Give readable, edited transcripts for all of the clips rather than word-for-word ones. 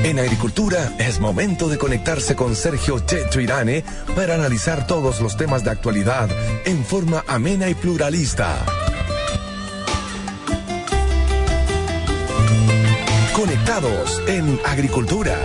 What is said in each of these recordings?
En Agricultura es momento de conectarse con Sergio Checho Irane para analizar todos los temas de actualidad en forma amena y pluralista. Conectados en Agricultura.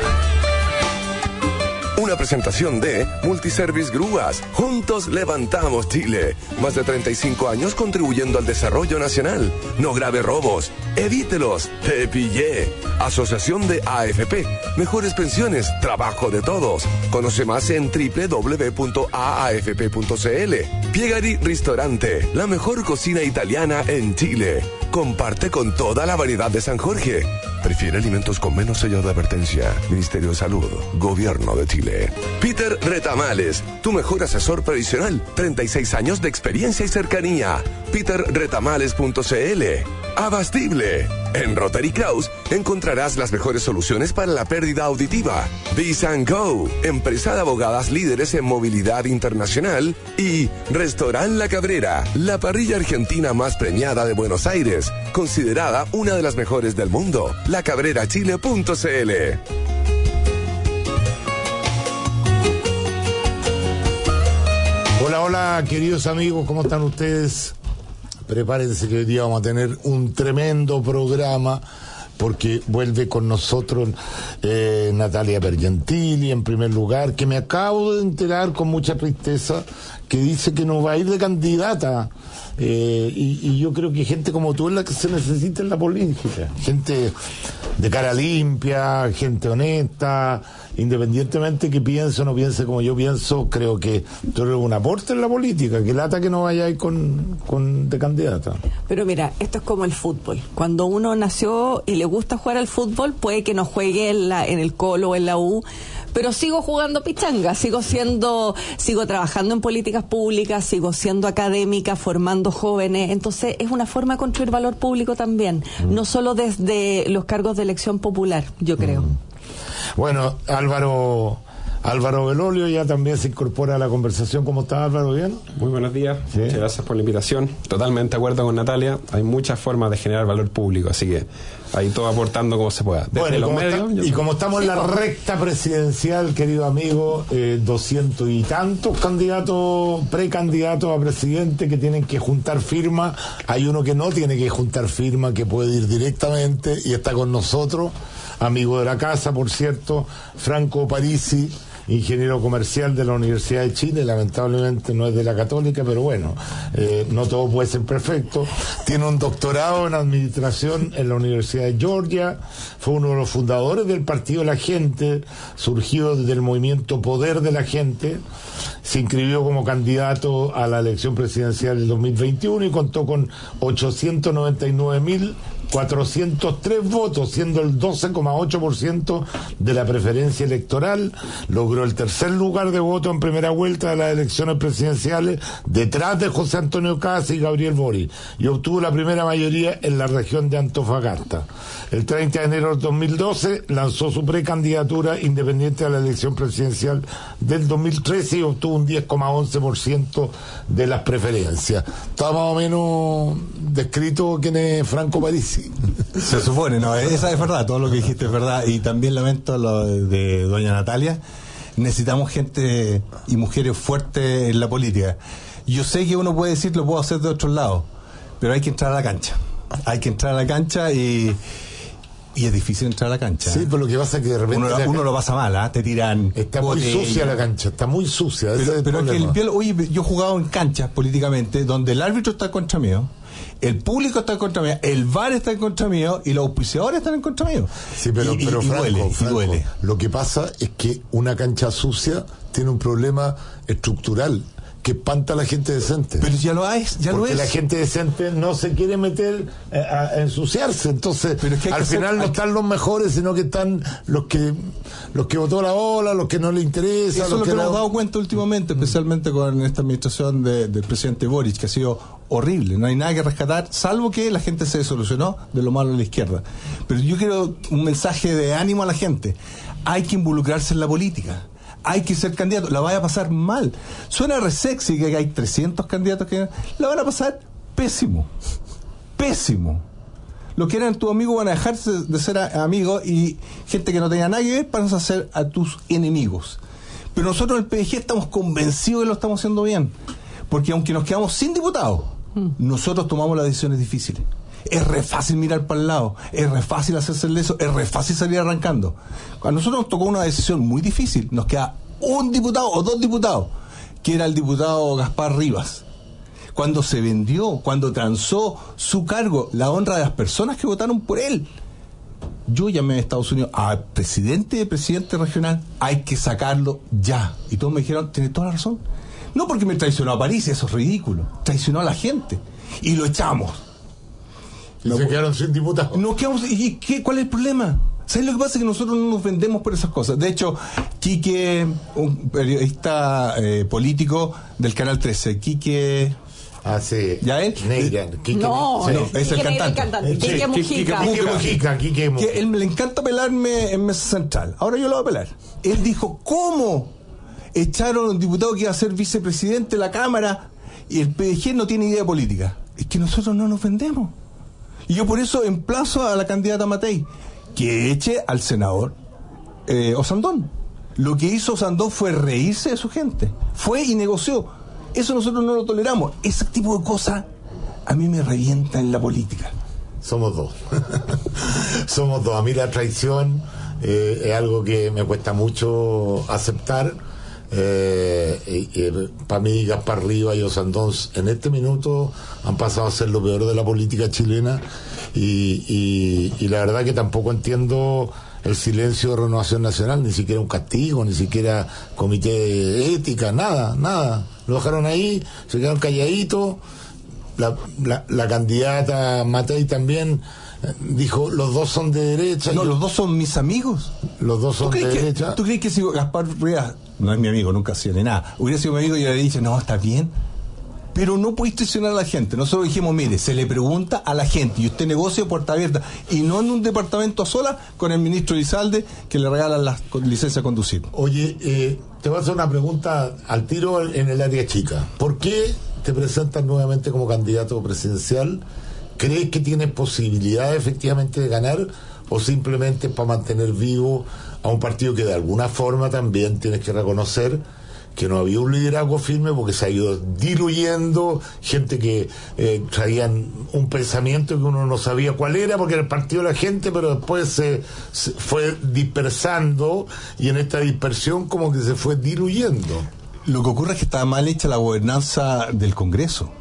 Una presentación de Multiservice Grúas. Juntos levantamos Chile. Más de 35 años contribuyendo al desarrollo nacional. No grave robos. Evítelos. Te pillé. Asociación de AFP. Mejores pensiones. Trabajo de todos. Conoce más en www.aafp.cl. Piegari Ristorante. La mejor cocina italiana en Chile. Comparte con toda la variedad de San Jorge. Prefiere alimentos con menos sello de advertencia. Ministerio de Salud. Gobierno de Chile. Peter Retamales, tu mejor asesor previsional. 36 años de experiencia y cercanía. peterretamales.cl. Abastible. En Rotary Kraus encontrarás las mejores soluciones para la pérdida auditiva. Biz & Go, empresa de abogadas líderes en movilidad internacional. Y Restaurant La Cabrera, la parrilla argentina más premiada de Buenos Aires, considerada una de las mejores del mundo. lacabrerachile.cl. Hola, hola, queridos amigos, ¿cómo están ustedes? Prepárense que hoy día vamos a tener un tremendo programa porque vuelve con nosotros Natalia Bergentili, en primer lugar, que me acabo de enterar con mucha tristeza que dice que no va a ir de candidata. Y yo creo que gente como tú es la que se necesita en la política. Gente de cara limpia, gente honesta, independientemente que piense o no piense como yo pienso, creo que tú eres un aporte en la política. Que lata que no vayáis de candidata. Pero mira, esto es como el fútbol. Cuando uno nació y le gusta jugar al fútbol, puede que no juegue en el Colo o en la U, pero sigo jugando pichanga, sigo trabajando en políticas públicas, sigo siendo académica, formando jóvenes. Entonces es una forma de construir valor público también, no solo desde los cargos de elección popular, yo creo. Bueno, Álvaro Belolio ya también se incorpora a la conversación. ¿Cómo está, Álvaro? ¿Bien? Muy buenos días, ¿Sí? Muchas gracias por la invitación. Totalmente de acuerdo con Natalia, hay muchas formas de generar valor público, así que ahí todo aportando como se pueda. Desde los medios, como estamos en la recta presidencial, querido amigo, 200 y tantos precandidatos a presidente que tienen que juntar firmas. Hay uno que no tiene que juntar firmas, que puede ir directamente y está con nosotros, amigo de la casa, por cierto, Franco Parisi, ingeniero comercial de la Universidad de Chile. Lamentablemente no es de la Católica, pero bueno, no todo puede ser perfecto. Tiene un doctorado en administración en la Universidad de Georgia, fue uno de los fundadores del Partido de la Gente, surgido desde el movimiento Poder de la Gente. Se inscribió como candidato a la elección presidencial del 2021 y contó con 899.403 votos, siendo el 12,8% de la preferencia electoral. Logró el tercer lugar de voto en primera vuelta de las elecciones presidenciales, detrás de José Antonio Kast y Gabriel Boric, y obtuvo la primera mayoría en la región de Antofagasta. El 30 de enero del 2012 lanzó su precandidatura independiente a la elección presidencial del 2013 y obtuvo un 10,11% de las preferencias. Está más o menos descrito quién es Franco Parisi. Se supone, no, esa es verdad, todo lo que dijiste es verdad, y también lamento lo de doña Natalia. Necesitamos gente y mujeres fuertes en la política. Yo sé que uno puede decir, lo puedo hacer de otros lados, pero hay que entrar a la cancha. Hay que entrar a la cancha y es difícil entrar a la cancha. Sí, pero lo que pasa es que de repente uno lo pasa mal, te tiran. Está muy sucia la cancha, está muy sucia. Pero es que oye, yo he jugado en canchas políticamente donde el árbitro está contra mío, el público está en contra mío, el VAR está en contra mío y los auspiciadores están en contra mío. Sí, pero Franco, duele. Lo que pasa es que una cancha sucia tiene un problema estructural que espanta a la gente decente. Pero ya lo es. Porque la gente decente no se quiere meter a ensuciarse. Entonces, al final no están los mejores, sino que están los que votó la ola, los que no le interesa. Eso es lo que hemos dado cuenta últimamente, especialmente con esta administración del presidente Boric, que ha sido horrible. No hay nada que rescatar, salvo que la gente se desolucionó de lo malo de la izquierda. Pero yo quiero un mensaje de ánimo a la gente. Hay que involucrarse en la política. Hay que ser candidato, la vaya a pasar mal. Suena re sexy que hay 300 candidatos que la van a pasar pésimo. Los que eran tus amigos van a dejarse de ser amigos, y gente que no tenía nada que ver van a ser a tus enemigos. Pero nosotros en el PDG estamos convencidos que lo estamos haciendo bien, porque aunque nos quedamos sin diputados, nosotros tomamos las decisiones difíciles. Es re fácil mirar para el lado, es re fácil hacerse el leso, es re fácil salir arrancando. A nosotros nos tocó una decisión muy difícil. Nos queda un diputado o dos diputados, que era el diputado Gaspar Rivas. Cuando se vendió, cuando transó su cargo, la honra de las personas que votaron por él, yo llamé a Estados Unidos al presidente regional, hay que sacarlo ya. Y todos me dijeron, tienes toda la razón. No porque me traicionó a París, eso es ridículo. Traicionó a la gente. Y lo echamos. Y se quedaron sin diputados. Nos quedamos, ¿cuál es el problema? ¿Sabes lo que pasa? Que nosotros no nos vendemos por esas cosas. De hecho, Quique, un periodista político del Canal 13, Quique... Ah, sí. ¿Ya él? No, es el cantante. Quique Mujica. Que él le encanta pelarme en Mesa Central. Ahora yo lo voy a pelar. Él dijo, ¿cómo echaron a un diputado que iba a ser vicepresidente de la Cámara y el PDG no tiene idea política? Es que nosotros no nos vendemos. Y yo por eso emplazo a la candidata Matei que eche al senador Osandón. Lo que hizo Osandón fue reírse de su gente. Fue y negoció. Eso nosotros no lo toleramos. Ese tipo de cosas a mí me revienta en la política. Somos dos. Somos dos. A mí la traición es algo que me cuesta mucho aceptar. Para mí Gaspar Rivas y Osandón en este minuto han pasado a ser lo peor de la política chilena, y la verdad que tampoco entiendo el silencio de Renovación Nacional, ni siquiera un castigo, ni siquiera comité de ética, nada. Lo dejaron ahí, se quedaron calladitos. La candidata Matei también dijo, los dos son de derecha. No, los dos son mis amigos. Los dos son de derecha. ¿Tú crees que si Gaspar Rivas no es mi amigo, nunca ha sido ni nada, hubiera sido mi amigo y le dicho, no, está bien? Pero no podéis traicionar a la gente. Nosotros dijimos, mire, se le pregunta a la gente y usted negocia puerta abierta, y no en un departamento a solas con el ministro Elizalde, que le regalan las licencias a conducir. Oye, te voy a hacer una pregunta al tiro en el área chica. ¿Por qué te presentas nuevamente como candidato presidencial? ¿Crees que tienes posibilidad efectivamente de ganar, o simplemente para mantener vivo a un partido que de alguna forma también tienes que reconocer que no había un liderazgo firme, porque se ha ido diluyendo, gente que traían un pensamiento que uno no sabía cuál era, porque era el partido de la gente, pero después se fue dispersando, y en esta dispersión como que se fue diluyendo? Lo que ocurre es que está mal hecha la gobernanza del Congreso.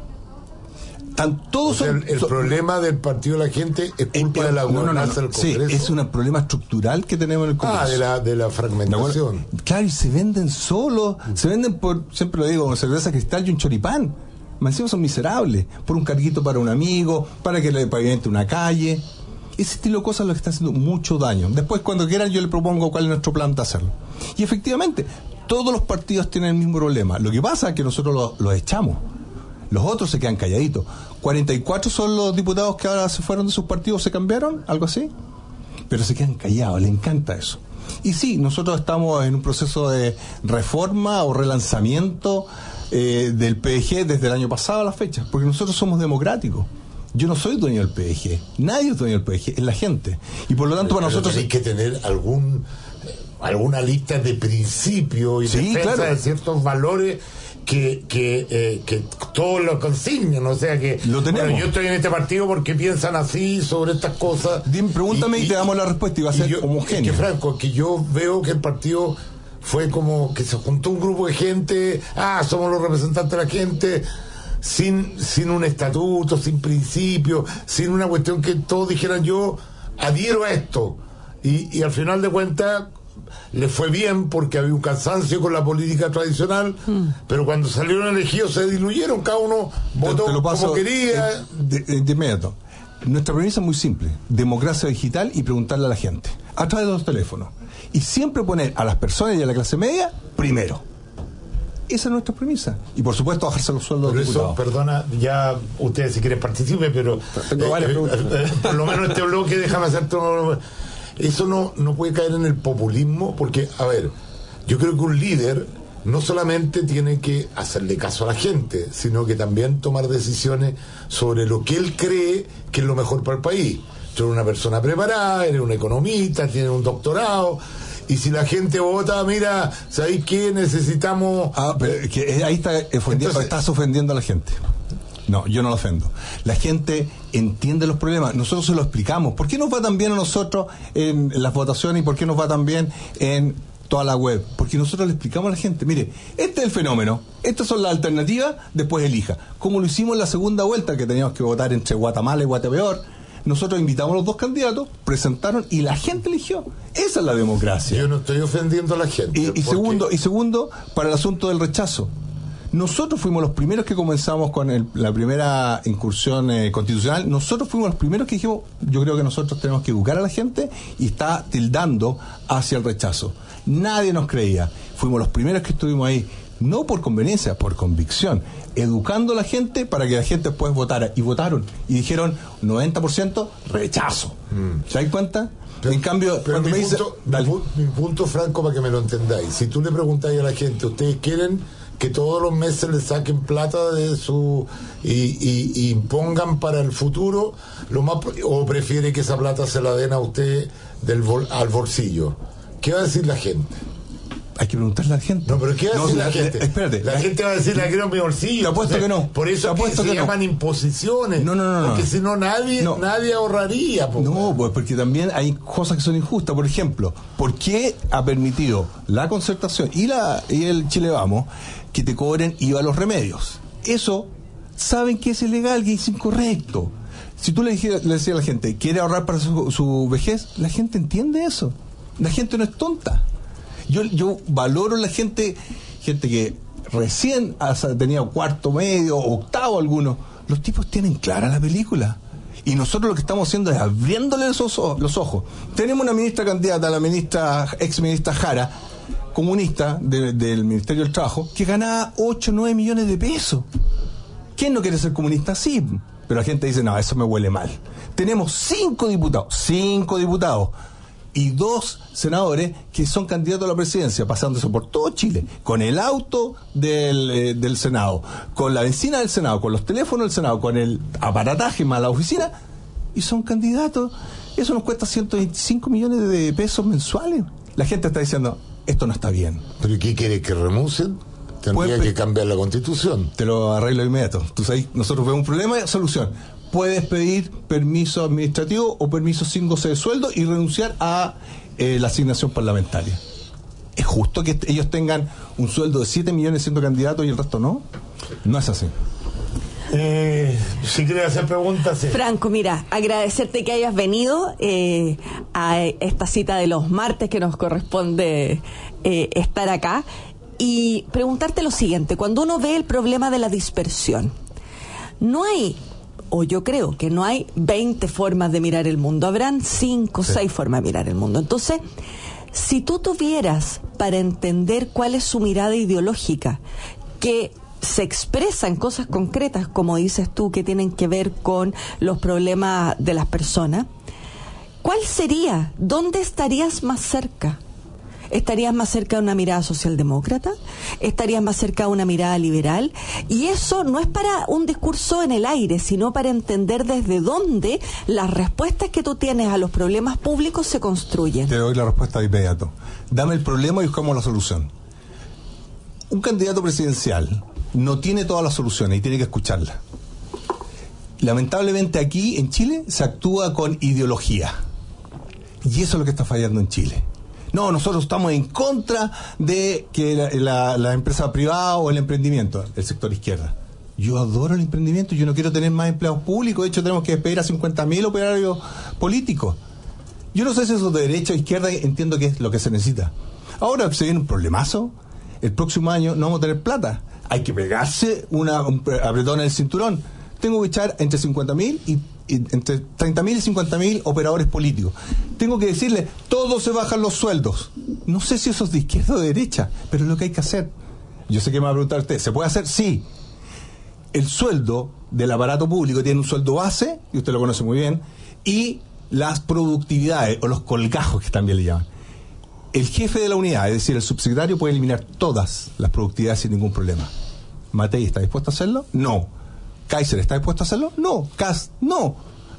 El problema del partido de la gente es culpa de la gobernanza del Congreso. Sí, es un problema estructural que tenemos en el Congreso. De la fragmentación. Claro, y se venden solos, se venden por, siempre lo digo, cerveza Cristal y un choripán. Más encima son miserables, por un carguito para un amigo, para que le pavimente una calle. Ese estilo de cosas es lo que está haciendo mucho daño. Después, cuando quieran, yo le propongo cuál es nuestro plan de hacerlo. Y efectivamente, todos los partidos tienen el mismo problema. Lo que pasa es que nosotros los echamos. Los otros se quedan calladitos. 44 son los diputados que ahora se fueron de sus partidos, se cambiaron, algo así. Pero se quedan callados, les encanta eso. Y sí, nosotros estamos en un proceso de reforma o relanzamiento del PDG desde el año pasado a la fecha, porque nosotros somos democráticos. Yo no soy dueño del PDG, nadie es dueño del PDG, es la gente. Y por lo tanto para nosotros hay que tener alguna lista de principios y sí, defensa claro, de ciertos valores que todos lo consignan, o sea que lo tenemos. Bueno, yo estoy en este partido porque piensan así sobre estas cosas. Pregúntame y te damos la respuesta y va a ser homogéneo. Es que Franco, que yo veo que el partido fue como que se juntó un grupo de gente, somos los representantes de la gente, sin un estatuto, sin principio, sin una cuestión que todos dijeran yo adhiero a esto, y al final de cuentas le fue bien porque había un cansancio con la política tradicional, pero cuando salieron elegidos se diluyeron, cada uno votó como quería. De inmediato. Nuestra premisa es muy simple: democracia digital y preguntarle a la gente a través de los teléfonos, y siempre poner a las personas y a la clase media primero. Esa es nuestra premisa, y por supuesto bajarse los sueldos de los diputados. Perdona, ya ustedes si quieren participen, pero tengo varias preguntas. Por lo menos este bloque déjame hacer todo. Eso no puede caer en el populismo, porque, a ver, yo creo que un líder no solamente tiene que hacerle caso a la gente, sino que también tomar decisiones sobre lo que él cree que es lo mejor para el país. tú eres una persona preparada, eres un economista, tienes un doctorado. Y si la gente vota, mira, ¿sabéis qué? Necesitamos... pero que ahí estás ofendiendo a la gente. No, yo no lo ofendo. La gente entiende los problemas. Nosotros se lo explicamos. ¿Por qué nos va tan bien a nosotros en las votaciones y por qué nos va tan bien en toda la web? Porque nosotros le explicamos a la gente, mire, este es el fenómeno, estas son las alternativas, después elija. Como lo hicimos en la segunda vuelta, que teníamos que votar entre Guatemala y Guatepeor, nosotros invitamos a los dos candidatos, presentaron y la gente eligió. Esa es la democracia. Yo no estoy ofendiendo a la gente. Y segundo, para el asunto del rechazo. Nosotros fuimos los primeros que comenzamos con la primera incursión constitucional. Nosotros fuimos los primeros que dijimos, yo creo que nosotros tenemos que educar a la gente, y está tildando hacia el rechazo. Nadie nos creía. Fuimos los primeros que estuvimos ahí, no por conveniencia, por convicción, educando a la gente para que la gente después votara. Y votaron. Y dijeron 90% rechazo. ¿Se dan cuenta? Pero, en cambio, pero cuando me dice... mi punto, Franco, para que me lo entendáis. Si tú le preguntáis a la gente, ¿ustedes quieren que todos los meses le saquen plata de su y pongan para el futuro o prefiere que esa plata se la den a usted al bolsillo? ¿Qué va a decir la gente? Hay que preguntarle a la gente. No, pero ¿qué va a decir la gente? Espérate. La gente va a decir, la quiero en mi bolsillo. Te apuesto que no. Por eso se llaman imposiciones. No. Porque si no, nadie ahorraría. No, pues porque también hay cosas que son injustas. Por ejemplo, ¿por qué ha permitido la Concertación y el Chile Vamos que te cobren IVA a los remedios? Eso saben que es ilegal, que es incorrecto. Si tú le decías a la gente, ¿quiere ahorrar para su vejez? La gente entiende eso. La gente no es tonta. Yo valoro la gente que recién tenía cuarto medio, octavo algunos. Los tipos tienen clara la película. Y nosotros lo que estamos haciendo es abriéndole los ojos. Tenemos una ministra candidata, la ex ministra Jara, comunista del Ministerio del Trabajo, que ganaba 8 o 9 millones de pesos. ¿Quién no quiere ser comunista? Sí. Pero la gente dice, no, eso me huele mal. Tenemos 5 diputados. Y 2 senadores que son candidatos a la presidencia, pasándose por todo Chile, con el auto del Senado, con la benzina del Senado, con los teléfonos del Senado, con el aparataje más la oficina, y son candidatos. Eso nos cuesta 125 millones de pesos mensuales. La gente está diciendo, esto no está bien. ¿Pero qué quiere? ¿Que renuncien? Tendría que cambiar la Constitución. Te lo arreglo inmediato. Tú sabes, nosotros vemos un problema y solución. Puedes pedir permiso administrativo o permiso sin goce de sueldo y renunciar a la asignación parlamentaria. ¿Es justo que ellos tengan un sueldo de 7 millones siendo candidatos y el resto no? No es así. Si quieres hacer preguntas, sí. Franco, mira, agradecerte que hayas venido a esta cita de los martes que nos corresponde estar acá, y preguntarte lo siguiente: cuando uno ve el problema de la dispersión, no hay, o yo creo que no hay 20 formas de mirar el mundo, habrán 5 o 6 formas de mirar el mundo. Entonces, si tú tuvieras para entender cuál es su mirada ideológica, que se expresa en cosas concretas, como dices tú, que tienen que ver con los problemas de las personas, ¿cuál sería? ¿Dónde estarías más cerca? ¿Estarías más cerca de una mirada socialdemócrata? ¿Estarías más cerca de una mirada liberal? Y eso no es para un discurso en el aire, sino para entender desde dónde las respuestas que tú tienes a los problemas públicos se construyen. Te doy la respuesta de inmediato. Dame el problema y buscamos la solución. Un candidato presidencial no tiene todas las soluciones y tiene que escucharlas. Lamentablemente aquí en Chile se actúa con ideología. Y eso es lo que está fallando en Chile. No, nosotros estamos en contra de que la empresa privada o el emprendimiento, el sector izquierda. Yo adoro el emprendimiento, yo no quiero tener más empleados públicos. De hecho, tenemos que despedir a 50.000 operarios políticos. Yo no sé si eso es de derecha o izquierda, entiendo que es lo que se necesita. Ahora se viene un problemazo. El próximo año no vamos a tener plata. Hay que pegarse un apretón en el cinturón. Tengo que echar entre 50.000 y entre 30.000 y 50.000 operadores políticos. Tengo que decirle, todos se bajan los sueldos. No sé si eso es de izquierda o de derecha, pero es lo que hay que hacer. Yo sé que me va a preguntar usted, ¿se puede hacer? Sí. El sueldo del aparato público tiene un sueldo base, y usted lo conoce muy bien, y las productividades, o los colgajos que también le llaman. El jefe de la unidad, es decir, el subsecretario, puede eliminar todas las productividades sin ningún problema. ¿Matei está dispuesto a hacerlo? No. ¿Kaiser está dispuesto a hacerlo? No. Kast, no.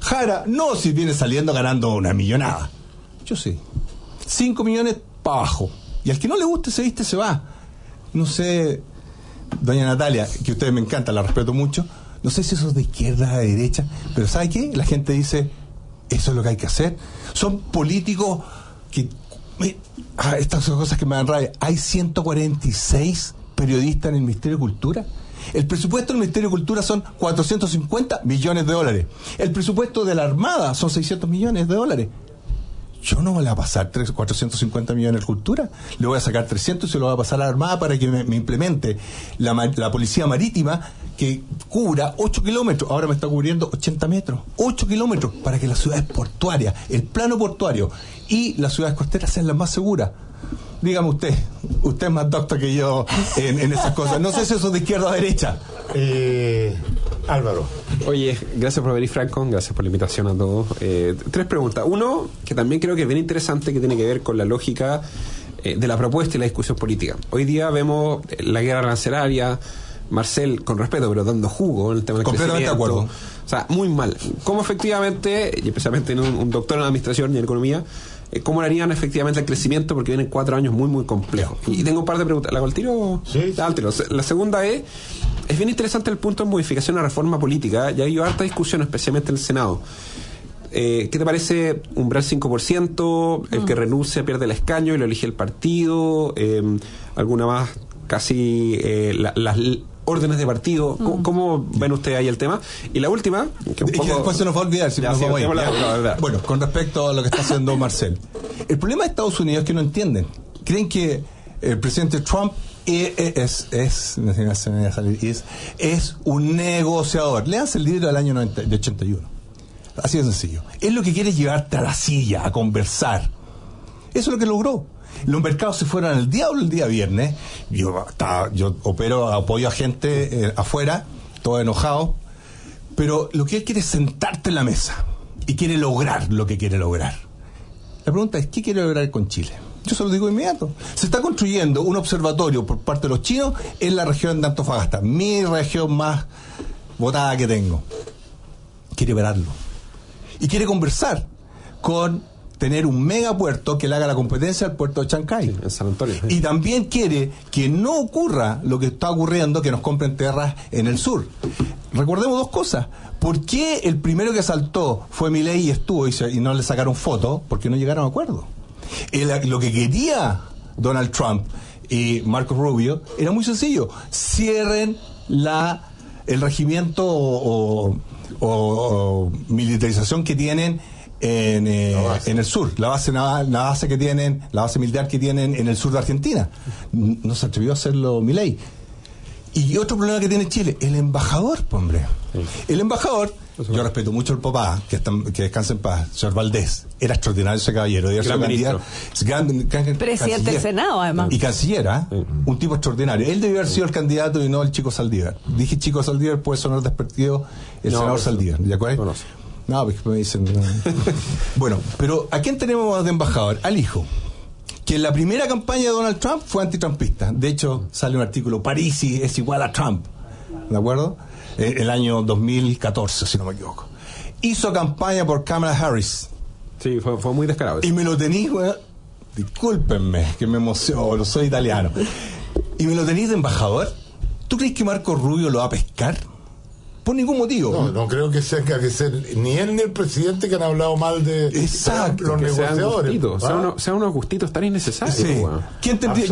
Jara, no, si viene saliendo ganando una millonada. Yo sí. 5 millones para abajo. Y al que no le guste se viste, se va. No sé, doña Natalia, que ustedes me encanta, la respeto mucho. No sé si eso es de izquierda, de derecha, pero ¿sabe qué? La gente dice, eso es lo que hay que hacer. Son políticos que... estas son cosas que me dan rabia. Hay 146 periodistas en el Ministerio de Cultura. El presupuesto del Ministerio de Cultura son 450 millones de dólares. El presupuesto de la Armada son 600 millones de dólares. Yo no voy a pasar 450 millones de cultura, le voy a sacar 300 y se lo voy a pasar a la Armada para que me implemente la policía marítima que cubra 8 kilómetros, ahora me está cubriendo 80 metros, 8 kilómetros, para que las ciudades portuarias, el plano portuario y las ciudades costeras sean las más seguras. Dígame usted es más doctor que yo en esas cosas. No sé si eso es de izquierda o derecha. Álvaro. Oye, gracias por venir, Franco, gracias por la invitación a todos. 3 preguntas. Uno, que también creo que es bien interesante, que tiene que ver con la lógica de la propuesta y la discusión política. Hoy día vemos la guerra arancelaria, Marcel, con respeto, pero dando jugo en el tema del completamente de acuerdo. O sea, muy mal. ¿Cómo efectivamente, y especialmente en un doctor en administración y en economía, cómo harían efectivamente el crecimiento? Porque vienen 4 años muy, muy complejos. Y tengo un par de preguntas. ¿La hago al tiro? Sí. Al tiro. La segunda es bien interesante el punto de modificación a la reforma política. Ya ha habido harta discusión, especialmente en el Senado. ¿Qué te parece umbral 5%? El que renuncie pierde el escaño y lo elige el partido. ¿Alguna más? Casi las órdenes de partido. ¿Cómo ven ustedes ahí el tema? Y la última, que un poco... Y que después se nos va a olvidar si nos vamos a ir. La bueno, con respecto a lo que está haciendo Marcel, el problema de Estados Unidos es que no entienden. Creen que el presidente Trump es un negociador. Leanse el libro del año de 81. Así de sencillo. Es lo que quiere llevarte a la silla, a conversar. Eso es lo que logró. Los mercados se fueron al diablo el día viernes. Yo apoyo a gente afuera, todo enojado, pero lo que él quiere es sentarte en la mesa y quiere lograr lo que quiere lograr. La pregunta es, ¿qué quiere lograr con Chile? Yo se lo digo inmediato. Se está construyendo un observatorio por parte de los chinos en la región de Antofagasta, mi región más votada que tengo. Quiere verlo y quiere conversar con tener un megapuerto que le haga la competencia al puerto de Chancay. Sí, en San Antonio. Sí. Y también quiere que no ocurra lo que está ocurriendo, que nos compren tierras en el sur. Recordemos 2 cosas. ¿Por qué el primero que saltó fue Milei y estuvo y no le sacaron fotos? Porque no llegaron a acuerdo. Lo que quería Donald Trump y Marco Rubio era muy sencillo. Cierren el regimiento o militarización que tienen en el sur, la base militar que tienen en el sur de Argentina. No se atrevió a hacerlo Milei. Y otro problema que tiene Chile, el embajador, hombre. El embajador, yo respeto mucho al papá, que descansa en paz, señor Valdés, era extraordinario ese caballero, presidente del Senado, además. Y canciller, un tipo extraordinario. Él debió haber sido el candidato y no el chico Saldívar. Dije chico Saldívar, puede sonar despectivo el senador Saldívar, ¿de acuerdo? No, porque me dicen... Bueno, pero ¿a quién tenemos de embajador? Al hijo, que en la primera campaña de Donald Trump fue antitrumpista. De hecho, sale un artículo, Parisi es igual a Trump, ¿de acuerdo? El año 2014, si no me equivoco. Hizo campaña por Kamala Harris. Sí, fue muy descarado eso. Y me lo tenéis, discúlpenme, que me emociono, soy italiano. Y me lo tenéis de embajador. ¿Tú crees que Marco Rubio lo va a pescar? Por ningún motivo. No creo que tenga que ser ni él ni el presidente que han hablado mal de los negociadores. Sean unos gustitos tan innecesarios. Sí. ¿Quién tendría?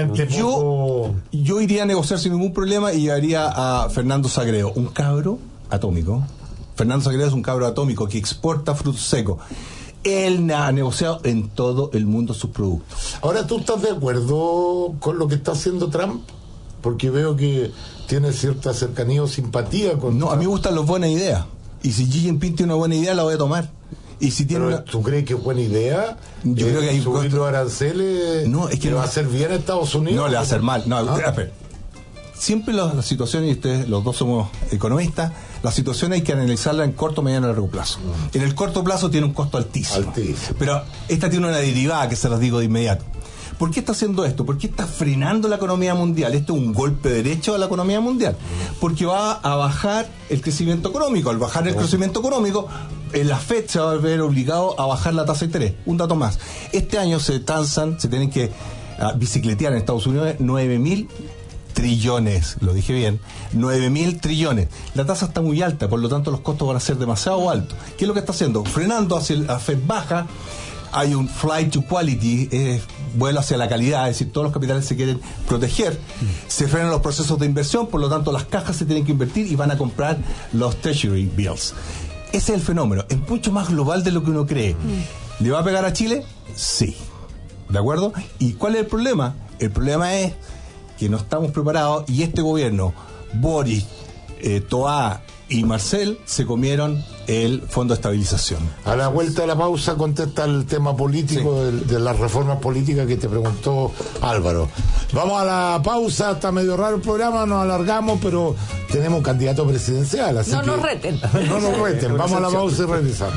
Yo iría a negociar sin ningún problema y llevaría a Fernando Sagredo, un cabro atómico. Fernando Sagredo es un cabro atómico que exporta frutos secos. Él ha negociado en todo el mundo sus productos. Ahora, ¿tú estás de acuerdo con lo que está haciendo Trump? Porque veo que tiene cierta cercanía o simpatía con... No, a mí me gustan las buenas ideas. Y si Xi Jinping tiene una buena idea, la voy a tomar. Y si tiene ¿Tú crees que es buena idea? Yo creo que hay subir los aranceles. No, es que ¿le va a hacer bien a Estados Unidos? No, le va a hacer mal. No, espera. Siempre las situaciones, y ustedes los dos somos economistas, las situaciones hay que analizarlas en corto, mediano y largo plazo. En el corto plazo tiene un costo altísimo. Pero esta tiene una derivada que se las digo de inmediato. ¿Por qué está haciendo esto? ¿Por qué está frenando la economía mundial? Esto es un golpe derecho a la economía mundial. Porque va a bajar el crecimiento económico. Al bajar el crecimiento económico, la FED se va a ver obligado a bajar la tasa de interés. Un dato más. Este año se tienen que bicicletear en Estados Unidos 9.000 trillones, lo dije bien, 9.000 trillones. La tasa está muy alta, por lo tanto los costos van a ser demasiado altos. ¿Qué es lo que está haciendo? Frenando hacia la FED baja. Hay un flight to quality, vuelo hacia la calidad, es decir, todos los capitales se quieren proteger. Se frenan los procesos de inversión, por lo tanto las cajas se tienen que invertir y van a comprar los treasury bills. Ese es el fenómeno, es mucho más global de lo que uno cree. ¿Le va a pegar a Chile? Sí. ¿De acuerdo? ¿Y cuál es el problema? El problema es que no estamos preparados y este gobierno, Boris, Toá y Marcel, se comieron el Fondo de Estabilización. A la vuelta de la pausa contesta el tema político, sí, de las reformas políticas que te preguntó Álvaro. Vamos a la pausa, está medio raro el programa, nos alargamos, pero tenemos candidato presidencial, así no que... nos reten. No nos reten, vamos a la pausa y regresamos.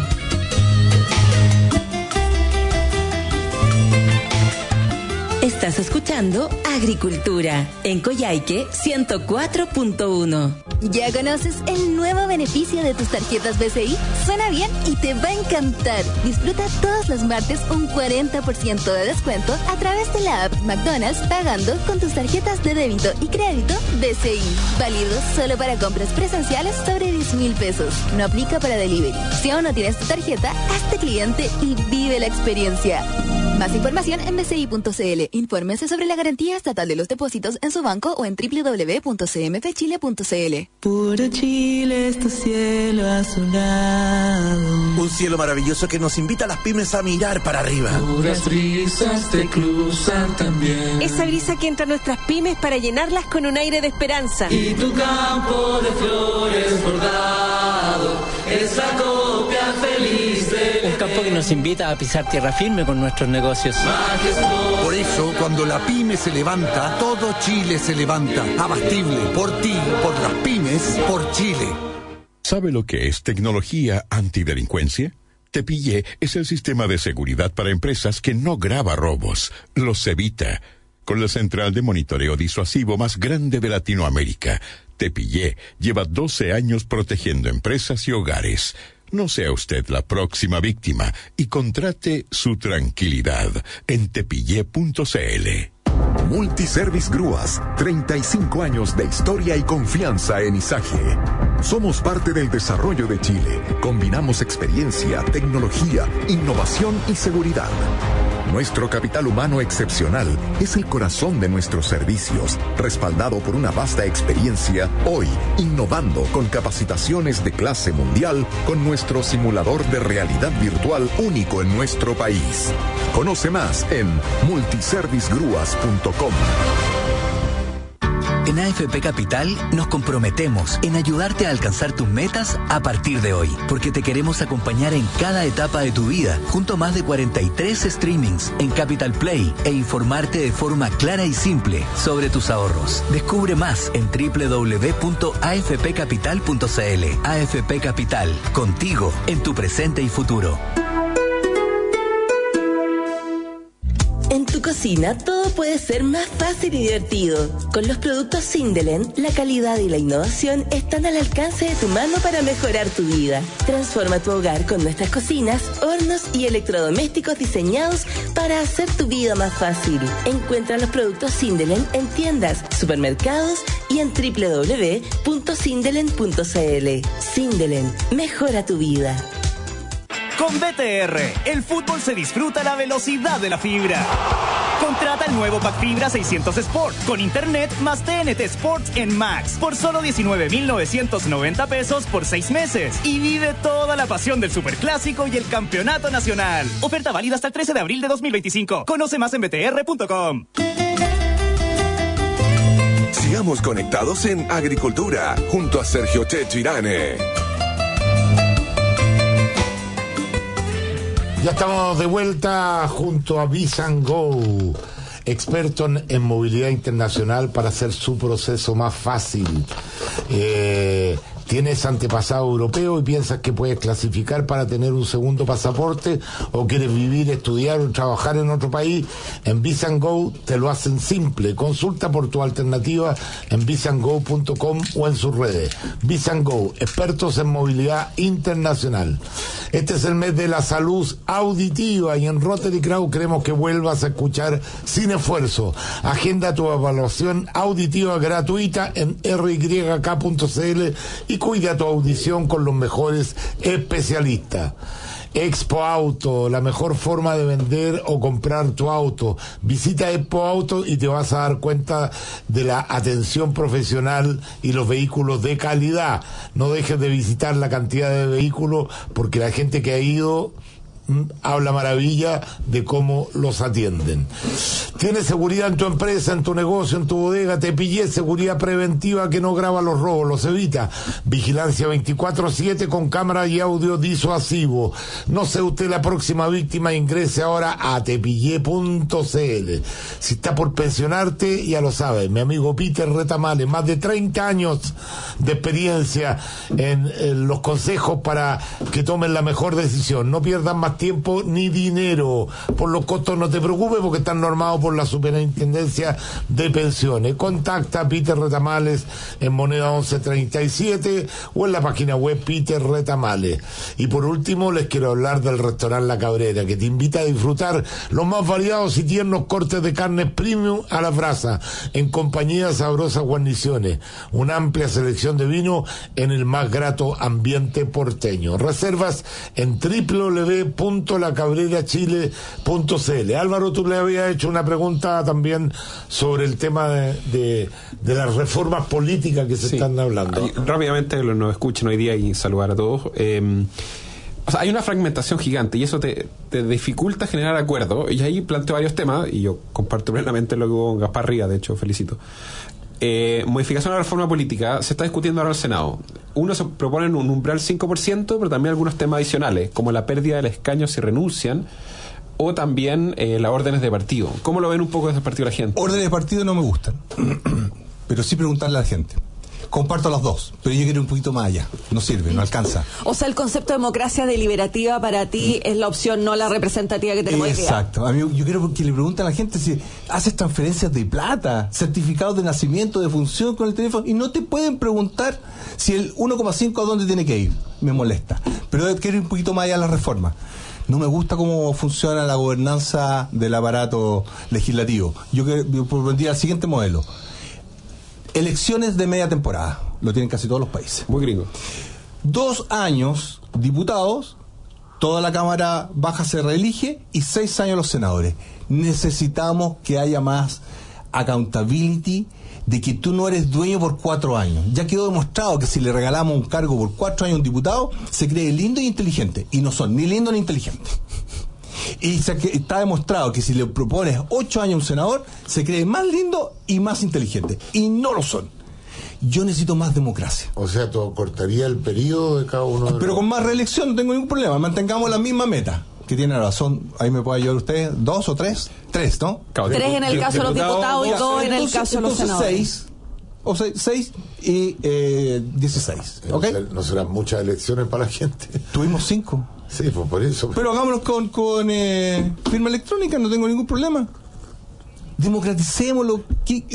Estás escuchando Agricultura en Coyhaique 104.1. ¿Ya conoces el nuevo beneficio de tus tarjetas BCI? Suena bien y te va a encantar. Disfruta todos los martes un 40% de descuento a través de la app McDonald's pagando con tus tarjetas de débito y crédito BCI. Válido solo para compras presenciales sobre 10,000 pesos. No aplica para delivery. Si aún no tienes tu tarjeta, hazte cliente y vive la experiencia. Más información en bci.cl. Infórmese sobre la garantía estatal de los depósitos en su banco o en www.cmfchile.cl. Puro Chile es tu cielo azulado. Un cielo maravilloso que nos invita a las pymes a mirar para arriba. Puras brisas te cruzan también. Esa brisa que entra a nuestras pymes para llenarlas con un aire de esperanza. Y tu campo de flores bordado, esa copia feliz de... Un campo que nos invita a pisar tierra firme con nuestros negocios. Por eso, cuando la pyme se levanta, todo Chile se levanta. Abastible, por ti, por las pymes, por Chile. ¿Sabe lo que es tecnología antidelincuencia? Tepillé es el sistema de seguridad para empresas que no graba robos, los evita. Con la central de monitoreo disuasivo más grande de Latinoamérica, Tepillé lleva 12 años protegiendo empresas y hogares. No sea usted la próxima víctima y contrate su tranquilidad en tepillé.cl. Multiservice Grúas, 35 años de historia y confianza en Izaje. Somos parte del desarrollo de Chile. Combinamos experiencia, tecnología, innovación y seguridad. Nuestro capital humano excepcional es el corazón de nuestros servicios, respaldado por una vasta experiencia, hoy innovando con capacitaciones de clase mundial con nuestro simulador de realidad virtual único en nuestro país. Conoce más en multiservicegrúas.com. En AFP Capital nos comprometemos en ayudarte a alcanzar tus metas a partir de hoy, porque te queremos acompañar en cada etapa de tu vida, junto a más de 43 streamings en Capital Play e informarte de forma clara y simple sobre tus ahorros. Descubre más en www.afpcapital.cl. AFP Capital, contigo en tu presente y futuro. En tu cocina todo puede ser más fácil y divertido. Con los productos Sindelen, la calidad y la innovación están al alcance de tu mano para mejorar tu vida. Transforma tu hogar con nuestras cocinas, hornos y electrodomésticos diseñados para hacer tu vida más fácil. Encuentra los productos Sindelen en tiendas, supermercados y en www.sindelen.cl. Sindelen, mejora tu vida. Con BTR, el fútbol se disfruta a la velocidad de la fibra. Contrata el nuevo Pack Fibra 600 Sport con internet más TNT Sports en Max por solo 19,990 pesos por 6 meses y vive toda la pasión del Superclásico y el Campeonato Nacional. Oferta válida hasta el 13 de abril de 2025. Conoce más en btr.com. Sigamos conectados en Agricultura junto a Sergio Chechirane. Ya estamos de vuelta junto a Visa & Go, experto en movilidad internacional para hacer su proceso más fácil. ¿Tienes antepasado europeo y piensas que puedes clasificar para tener un segundo pasaporte? ¿O quieres vivir, estudiar o trabajar en otro país? En Visa & Go te lo hacen simple. Consulta por tu alternativa en visaandgo.com o en sus redes. Visa & Go, expertos en movilidad internacional. Este es el mes de la salud auditiva y en Rotary Crowd queremos que vuelvas a escuchar sin esfuerzo. Agenda tu evaluación auditiva gratuita en ryk.cl y cuida tu audición con los mejores especialistas. Expo Auto, la mejor forma de vender o comprar tu auto. Visita Expo Auto y te vas a dar cuenta de la atención profesional y los vehículos de calidad. No dejes de visitar la cantidad de vehículos porque la gente que ha ido habla maravilla de cómo los atienden. Tienes seguridad en tu empresa, en tu negocio, en tu bodega. Te pillé, seguridad preventiva que no graba los robos, los evita. Vigilancia 24/7 con cámara y audio disuasivo. No sea usted la próxima víctima, ingrese ahora a tepillé.cl. Si está por pensionarte, ya lo sabes, mi amigo Peter Retamales, más de 30 años de experiencia en los consejos para que tomen la mejor decisión. No pierdan más tiempo ni dinero. Por los costos no te preocupes porque están normados por la Superintendencia de Pensiones. Contacta a Peter Retamales en moneda 1137 o en la página web Peter Retamales. Y por último les quiero hablar del restaurante La Cabrera, que te invita a disfrutar los más variados y tiernos cortes de carne premium a la brasa en compañía de sabrosas guarniciones, una amplia selección de vino en el más grato ambiente porteño. Reservas en www.lacabrerachile.cl. Álvaro, tú le habías hecho una pregunta también sobre el tema de las reformas políticas que se están hablando. Rápidamente, los nos escuchen hoy día y saludar a todos. O sea, hay una fragmentación gigante y eso te dificulta generar acuerdo. Y ahí planteo varios temas y yo comparto plenamente lo que hubo con Gaspar Rivas, de hecho, felicito. Modificación de la reforma política se está discutiendo ahora en el Senado. Uno se propone un umbral 5%, pero también algunos temas adicionales, como la pérdida del escaño si renuncian, o también las órdenes de partido. ¿Cómo lo ven un poco desde el partido la gente? Órdenes de partido no me gustan, pero sí preguntarle a la gente. Comparto las dos, pero yo quiero un poquito más allá. No sirve, no alcanza. O sea, el concepto de democracia deliberativa para ti es la opción, no la representativa que tenemos hoy día. Exacto. A mí, yo quiero que le pregunten a la gente si haces transferencias de plata, certificados de nacimiento, de función con el teléfono, y no te pueden preguntar si el 1,5 a dónde tiene que ir. Me molesta. Pero quiero ir un poquito más allá a la reforma. No me gusta cómo funciona la gobernanza del aparato legislativo. Yo propondría el siguiente modelo. Elecciones de media temporada, lo tienen casi todos los países. Muy gringo. 2 años diputados, toda la Cámara Baja se reelige y 6 años los senadores. Necesitamos que haya más accountability, de que tú no eres dueño por 4 años. Ya quedó demostrado que si le regalamos un cargo por 4 años a un diputado, se cree lindo y inteligente, y no son ni lindo ni inteligente. Y está demostrado que si le propones 8 años a un senador, se cree más lindo y más inteligente. Y no lo son. Yo necesito más democracia. O sea, ¿tú cortaría el periodo de cada uno de los... Pero con más reelección no tengo ningún problema. Mantengamos la misma meta. Que tiene razón. Ahí me puede ayudar usted. 2 o 3. 3, ¿no? 3 en el caso de los diputados y 2 en el caso de los senadores. 6 y 16. ¿Ok? No serán muchas elecciones para la gente. Tuvimos 5. Sí, pues por eso. Pero hagámoslo con firma electrónica, no tengo ningún problema. Democraticémoslo.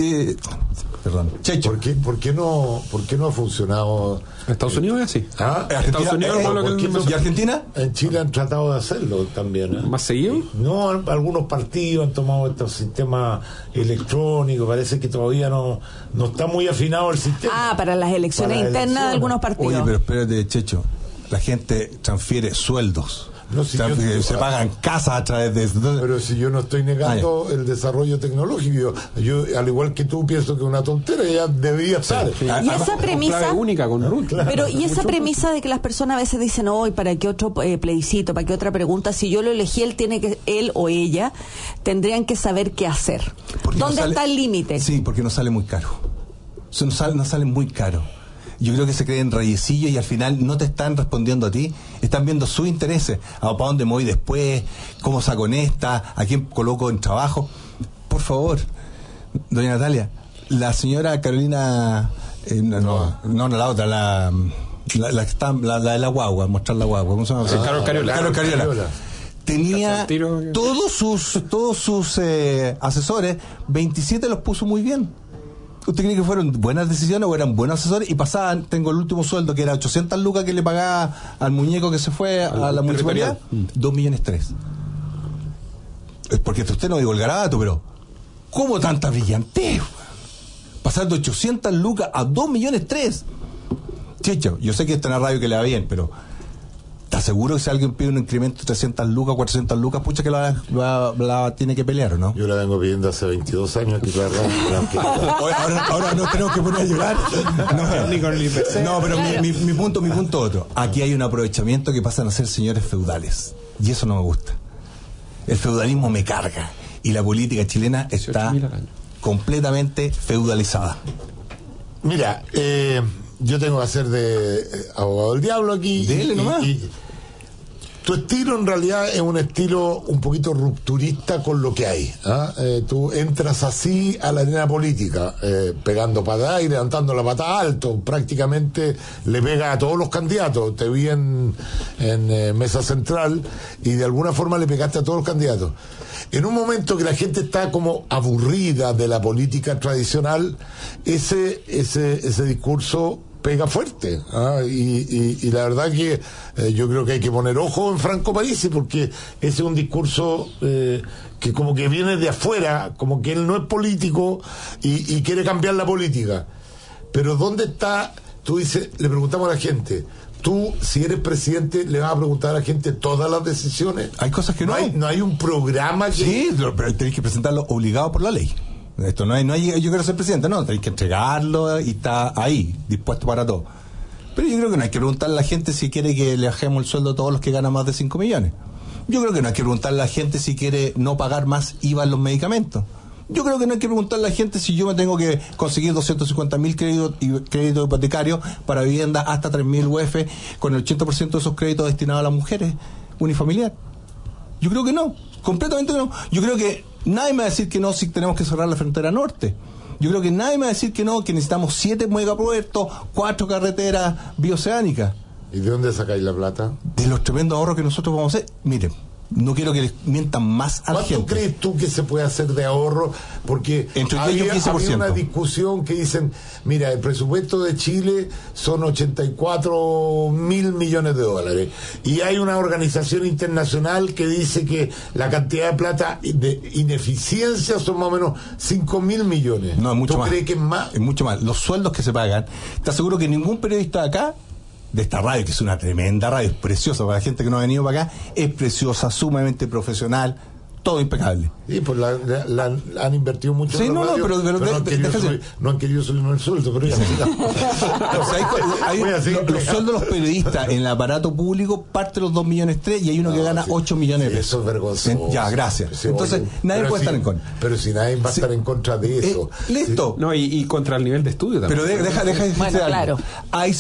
Perdón. Checho. ¿Por qué no ha funcionado? Estados Unidos es así. Estados Unidos ¿y Argentina? En Chile han tratado de hacerlo también. ¿Más seguido? No, algunos partidos han tomado estos sistemas electrónicos. Parece que todavía no está muy afinado el sistema. Para las elecciones internas de algunos partidos. Oye, pero espérate, Checho. La gente transfiere sueldos. No, si se pagan casas a través de eso. Pero si yo no estoy negando el desarrollo tecnológico, yo al igual que tú pienso que una tontera ya debería estar. Y esa premisa única con Ruth. Pero y esa premisa de que las personas a veces dicen, hoy ¿para qué otro plebiscito? ¿Para qué otra pregunta? Si yo lo elegí, él o ella tendrían que saber qué hacer. ¿Dónde está el límite? Sí, porque no sale muy caro. No sale muy caro. Yo creo que se creen reyecillos y al final no te están respondiendo a ti, están viendo sus intereses, para dónde me voy después, cómo saco en esta, a quién coloco en trabajo. Por favor, doña Natalia, la señora Carolina No, la otra, la de la guagua, mostrar la guagua. ¿Cómo se llama? Carlos Cariola. Tenía todos sus asesores, 27 los puso muy bien. ¿Usted cree que fueron buenas decisiones o eran buenos asesores? Y pasaban, tengo el último sueldo que era 800 lucas que le pagaba al muñeco que se fue a la municipalidad, 2,3 millones. Es porque usted no digo el garabato, pero ¿cómo tanta brillantez? Pasar de 800 lucas a 2,3 millones. Chicho, yo sé que está en la radio que le va bien, pero ¿estás seguro que si alguien pide un incremento de 300 lucas, 400 lucas, pucha que la tiene que pelear, o no? Yo la vengo pidiendo hace 22 años que ahora no tenemos que poner a llorar. No, pero mi punto otro. Aquí hay un aprovechamiento que pasan a ser señores feudales. Y eso no me gusta. El feudalismo me carga. Y la política chilena está completamente feudalizada. Mira, yo tengo que hacer de abogado del diablo aquí. Dele nomás. Tu estilo en realidad es un estilo un poquito rupturista con lo que hay. Tú entras así a la arena política, pegando patada y levantando la patada alto. Prácticamente le pega a todos los candidatos. Te vi en Mesa Central y de alguna forma le pegaste a todos los candidatos. En un momento que la gente está como aburrida de la política tradicional, ese discurso pega fuerte, y la verdad que yo creo que hay que poner ojo en Franco Parisi, porque ese es un discurso que como que viene de afuera, como que él no es político y quiere cambiar la política. Pero ¿dónde está? Tú dices, le preguntamos a la gente, tú, si eres presidente, le vas a preguntar a la gente todas las decisiones. Hay cosas que no hay. No hay un programa que... Sí, pero tenés que presentarlo obligado por la ley. Esto no hay, yo quiero ser presidente, no, tenéis que entregarlo y está ahí, dispuesto para todo. Pero yo creo que no hay que preguntarle a la gente si quiere que le bajemos el sueldo a todos los que ganan más de 5 millones. Yo creo que no hay que preguntarle a la gente si quiere no pagar más IVA en los medicamentos. Yo creo que no hay que preguntarle a la gente si yo me tengo que conseguir 250.000 créditos hipotecarios para vivienda hasta 3.000 UF con el 80% de esos créditos destinados a las mujeres unifamiliar. Yo creo que no, completamente no. Yo creo que nadie me va a decir que no si tenemos que cerrar la frontera norte. Yo creo que nadie me va a decir que no, que necesitamos 7 megapuertos, 4 carreteras bioceánicas. ¿Y de dónde sacáis la plata? De los tremendos ahorros que nosotros vamos a hacer. Miren, no quiero que les mientan más a la gente. ¿Cuánto crees tú que se puede hacer de ahorro? Porque había una discusión que dicen, mira, el presupuesto de Chile son 84.000 millones de dólares. Y hay una organización internacional que dice que la cantidad de plata de ineficiencia son más o menos 5.000 millones. No, es mucho más. ¿Tú crees que es más? Es mucho más. Los sueldos que se pagan, ¿estás seguro que ningún periodista de acá, de esta radio, que es una tremenda radio, es preciosa para la gente que no ha venido para acá, es preciosa, sumamente profesional, todo impecable? Sí, pues la han invertido mucho. Sí, en la no, radio, pero no han querido subir el sueldo, pero ya. Los sueldos de los periodistas en el aparato público parte de los 2,3 millones y hay uno que gana 8 millones de pesos. Eso es vergonzoso. Ya, gracias. Entonces, nadie puede estar en contra. Pero si nadie va a estar en contra de eso. Listo. No, y contra el nivel de estudio también. Pero deja de bueno, claro. Hay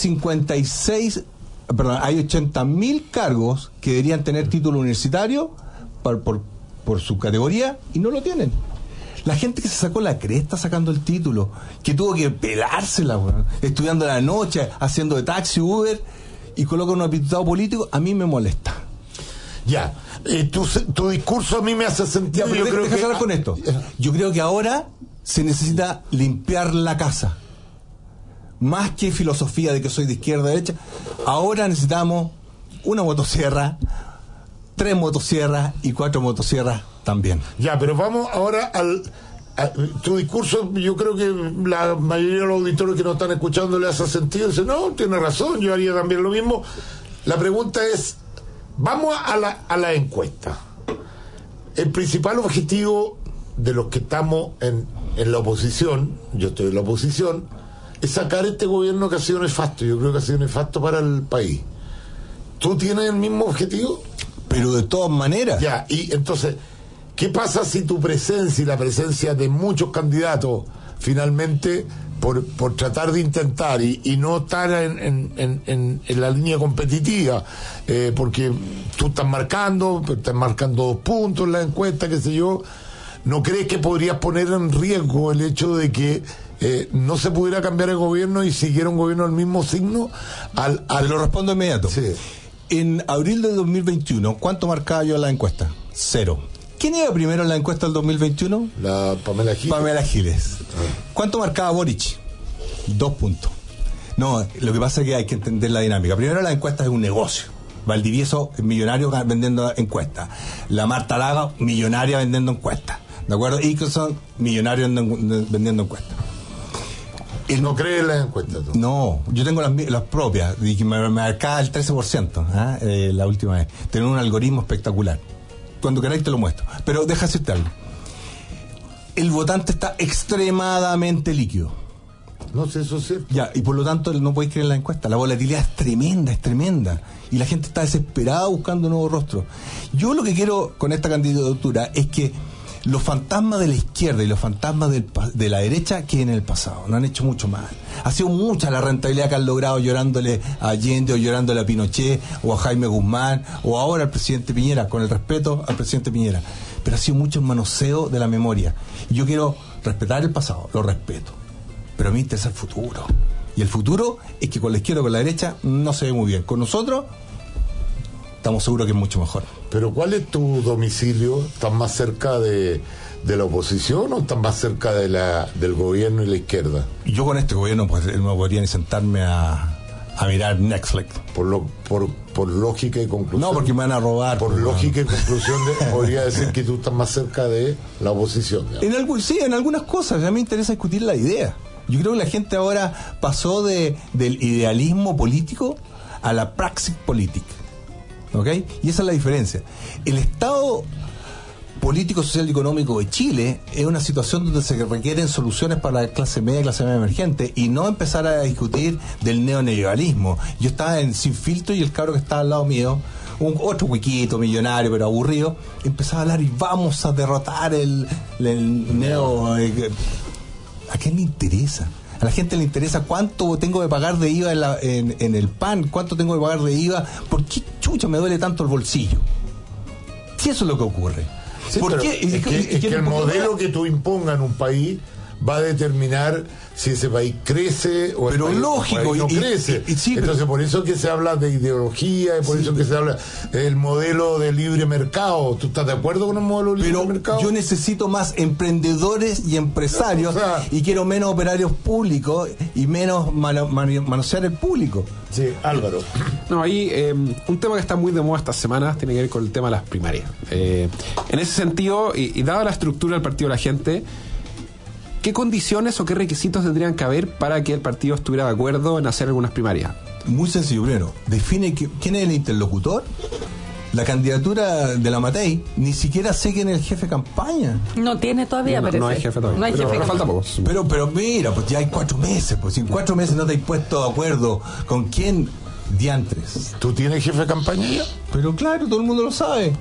80.000 cargos que deberían tener título universitario por su categoría y no lo tienen. La gente que se sacó la cresta sacando el título, que tuvo que pelársela, estudiando la noche, haciendo de taxi, Uber, y coloca un diputado político, a mí me molesta. Ya, tu discurso a mí me hace sentido. Ya, pero deja hablar con esto. Yo creo que ahora se necesita limpiar la casa. Más que filosofía de que soy de izquierda a derecha, ahora necesitamos una motosierra, 3 motosierras y 4 motosierras también. Ya, pero vamos ahora tu discurso. Yo creo que la mayoría de los auditores que nos están escuchando le hace sentido. Dicen, no, tiene razón, yo haría también lo mismo. La pregunta es, vamos a la encuesta. El principal objetivo de los que estamos en la oposición, yo estoy en la oposición, es sacar este gobierno que ha sido nefasto. Yo creo que ha sido nefasto para el país. ¿Tú tienes el mismo objetivo? Pero de todas maneras. Ya, y entonces, ¿qué pasa si tu presencia y la presencia de muchos candidatos finalmente por tratar de intentar y no estar en la línea competitiva, porque tú estás marcando 2 puntos en la encuesta, qué sé yo, ¿no crees que podrías poner en riesgo el hecho de que no se pudiera cambiar el gobierno y siguiera un gobierno del mismo signo? Te lo respondo inmediato. Sí. En abril de 2021, ¿cuánto marcaba yo la encuesta? 0. ¿Quién iba primero en la encuesta del 2021? La Pamela Giles. Pamela Giles. ¿Cuánto marcaba Boric? 2 puntos. No, lo que pasa es que hay que entender la dinámica. Primero, la encuesta es un negocio. Valdivieso, millonario vendiendo encuestas. La Marta Laga, millonaria vendiendo encuestas. ¿De acuerdo? Ickerson, millonario vendiendo encuestas. ¿No crees en las encuestas tú? No, yo tengo las propias, y que me marcaba el 13%, la última vez. Tiene un algoritmo espectacular. Cuando queráis te lo muestro. Pero deja decirte algo. El votante está extremadamente líquido. No sé, eso es cierto. Ya, y por lo tanto no podéis creer en la encuesta. La volatilidad es tremenda. Y la gente está desesperada buscando un nuevo rostro. Yo lo que quiero con esta candidatura es que los fantasmas de la izquierda y los fantasmas de la derecha queden en el pasado. No han hecho mucho mal. Ha sido mucha la rentabilidad que han logrado llorándole a Allende o llorándole a Pinochet o a Jaime Guzmán o ahora al presidente Piñera, con el respeto al presidente Piñera. Pero ha sido mucho el manoseo de la memoria. Y yo quiero respetar el pasado, lo respeto. Pero a mí me interesa el futuro. Y el futuro es que con la izquierda o con la derecha no se ve muy bien. Con nosotros estamos seguros que es mucho mejor. Pero ¿cuál es tu domicilio? ¿Estás más cerca de la oposición o estás más cerca del gobierno y la izquierda? Yo con este gobierno pues no podría ni sentarme a mirar Netflix. Por lógica y conclusión. No, porque me van a robar. Por lógica y conclusión podría decir que tú estás más cerca de la oposición. Sí, en algunas cosas. A mí me interesa discutir la idea. Yo creo que la gente ahora pasó del idealismo político a la praxis política. ¿Ok? Y esa es la diferencia. El Estado político, social y económico de Chile es una situación donde se requieren soluciones para la clase media emergente y no empezar a discutir del neoliberalismo. Yo estaba en Sin Filtro y el cabro que estaba al lado mío, otro huequito millonario pero aburrido, empezaba a hablar y vamos a derrotar el neo... ¿A quién le interesa? A la gente le interesa cuánto tengo que pagar de IVA en el pan, cuánto tengo que pagar de IVA, ¿por qué chucha me duele tanto el bolsillo? Si eso es lo que ocurre. Sí, ¿por qué? Es que el modelo que tú impongas en un país va a determinar si ese país crece o pero el lógico, país no crece. Sí, entonces por eso que se habla de ideología y por eso que se habla del modelo de libre mercado. ¿Tú estás de acuerdo con el modelo de libre mercado? Yo necesito más emprendedores y empresarios, y quiero menos operarios públicos y menos manosear el público. Sí, Álvaro. No, ahí un tema que está muy de moda estas semanas tiene que ver con el tema de las primarias. En ese sentido, y dada la estructura del Partido de la Gente, ¿qué condiciones o qué requisitos tendrían que haber para que el partido estuviera de acuerdo en hacer algunas primarias? Muy sencillo, primero, define quién es el interlocutor. La candidatura de la Matei, ni siquiera sé quién es el jefe de campaña. No tiene todavía, parece. No hay jefe todavía. No hay jefe. Pero falta poco. Pero mira, pues ya hay 4 meses. Pues si en 4 meses no te has puesto de acuerdo con quién, diantres. ¿Tú tienes jefe de campaña ya? Pero claro, todo el mundo lo sabe.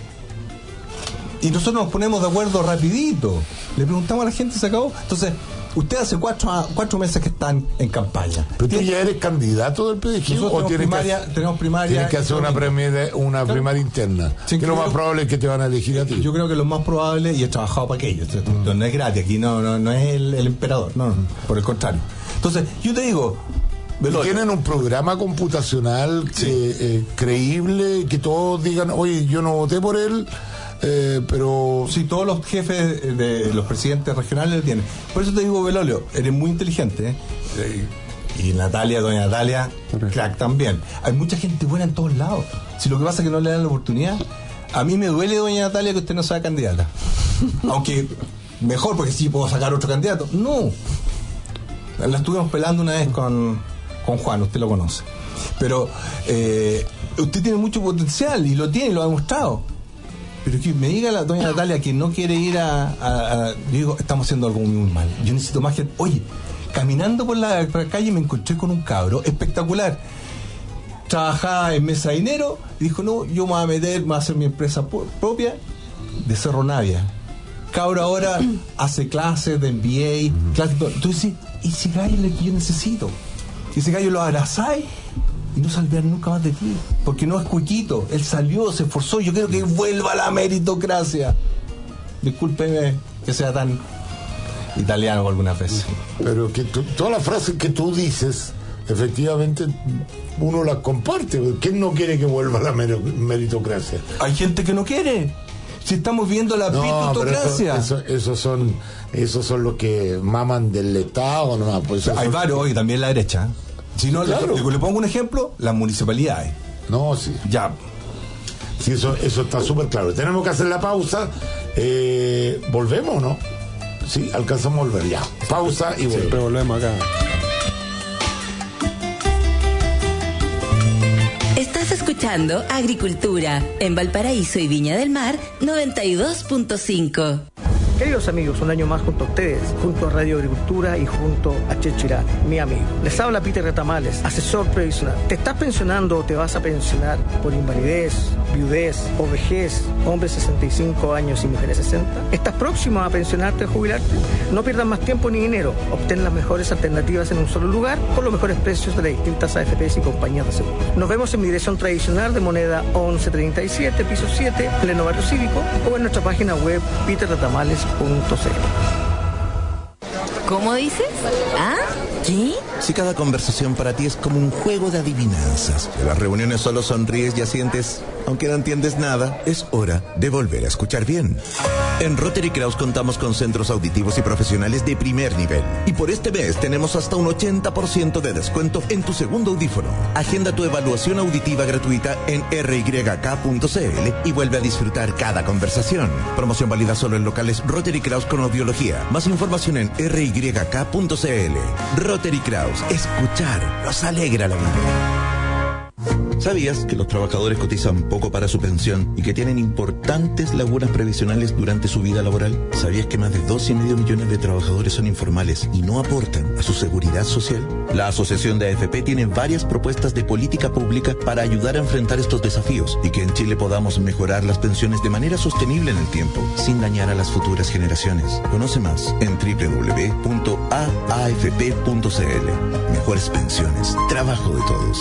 Y nosotros nos ponemos de acuerdo rapidito. Le preguntamos a la gente, se acabó. Entonces, usted hace 4 meses que están en campaña. ¿Pero tú ya eres candidato del PDG? ¿O tenemos primaria? Tienes que hacer una primaria interna. Sí, que lo más probable es que te van a elegir a ti. Yo creo que lo más probable, y he trabajado para aquello. No es gratis, aquí no es el emperador. No, por el contrario. Entonces, yo te digo... Tienen un programa computacional creíble, que todos digan, oye, yo no voté por él... pero sí, todos los jefes de los presidentes regionales lo tienen. Por eso te digo, Belolio, eres muy inteligente, y Natalia, doña Natalia, crack también. Hay mucha gente buena en todos lados. Si lo que pasa es que no le dan la oportunidad. A mí me duele, doña Natalia, que usted no sea candidata. Aunque mejor, porque sí puedo sacar otro candidato. No, la estuvimos pelando una vez con Juan, usted lo conoce. Pero usted tiene mucho potencial y lo tiene, lo ha demostrado. Pero que me diga la doña Natalia que no quiere ir yo digo, estamos haciendo algo muy mal. Yo necesito más gente. Oye, caminando por la calle me encontré con un cabro espectacular. Trabajaba en Mesa de Dinero y dijo, no, yo me voy a hacer mi empresa propia de Cerro Navia. Cabro ahora hace clases de MBA, clases, todo. Entonces, ese gallo es el que yo necesito. Ese gallo lo abrazáis y no saldrá nunca más de ti, porque no es cuiquito, él salió, se esforzó. Yo quiero que vuelva a la meritocracia. Discúlpeme que sea tan italiano algunas veces. Pero que todas las frases que tú dices, efectivamente, uno las comparte. ¿Quién no quiere que vuelva la meritocracia? Hay gente que no quiere. Si estamos viendo la pitutocracia. Esos son los que maman del Estado. No, pues hay varios, y también la derecha. Si no, claro. le pongo un ejemplo, las municipalidades. No, sí. Ya. Sí, eso está súper claro. Tenemos que hacer la pausa. ¿Volvemos o no? Sí, alcanzamos a volver ya. Pausa y volvemos. Siempre volvemos acá. Estás escuchando Agricultura en Valparaíso y Viña del Mar 92.5. Queridos amigos, un año más junto a ustedes, junto a Radio Agricultura y junto a Checho Irán, mi amigo. Les habla Peter Retamales, asesor previsional. ¿Te estás pensionando o te vas a pensionar por invalidez, viudez o vejez, hombres 65 años y mujeres 60? ¿Estás próximo a pensionarte o jubilarte? No pierdas más tiempo ni dinero. Obtén las mejores alternativas en un solo lugar con los mejores precios de las distintas AFPs y compañías de seguro. Nos vemos en mi dirección tradicional de moneda 1137, piso 7, pleno barrio cívico, o en nuestra página web peterretamales.cl. ¿Cómo dices? ¿Ah? ¿Qué? Si cada conversación para ti es como un juego de adivinanzas, en las reuniones solo sonríes y asientes, aunque no entiendes nada, es hora de volver a escuchar bien. En Rotary Kraus contamos con centros auditivos y profesionales de primer nivel. Y por este mes tenemos hasta un 80% de descuento en tu segundo audífono. Agenda tu evaluación auditiva gratuita en ryk.cl y vuelve a disfrutar cada conversación. Promoción válida solo en locales Rotary Kraus con audiología. Más información en ryk.cl. Rotary Kraus. Escuchar nos alegra la vida. ¿Sabías que los trabajadores cotizan poco para su pensión y que tienen importantes lagunas previsionales durante su vida laboral? ¿Sabías que más de 2,5 millones de trabajadores son informales y no aportan a su seguridad social? La Asociación de AFP tiene varias propuestas de política pública para ayudar a enfrentar estos desafíos y que en Chile podamos mejorar las pensiones de manera sostenible en el tiempo, sin dañar a las futuras generaciones. Conoce más en www.aafp.cl. Mejores pensiones, trabajo de todos.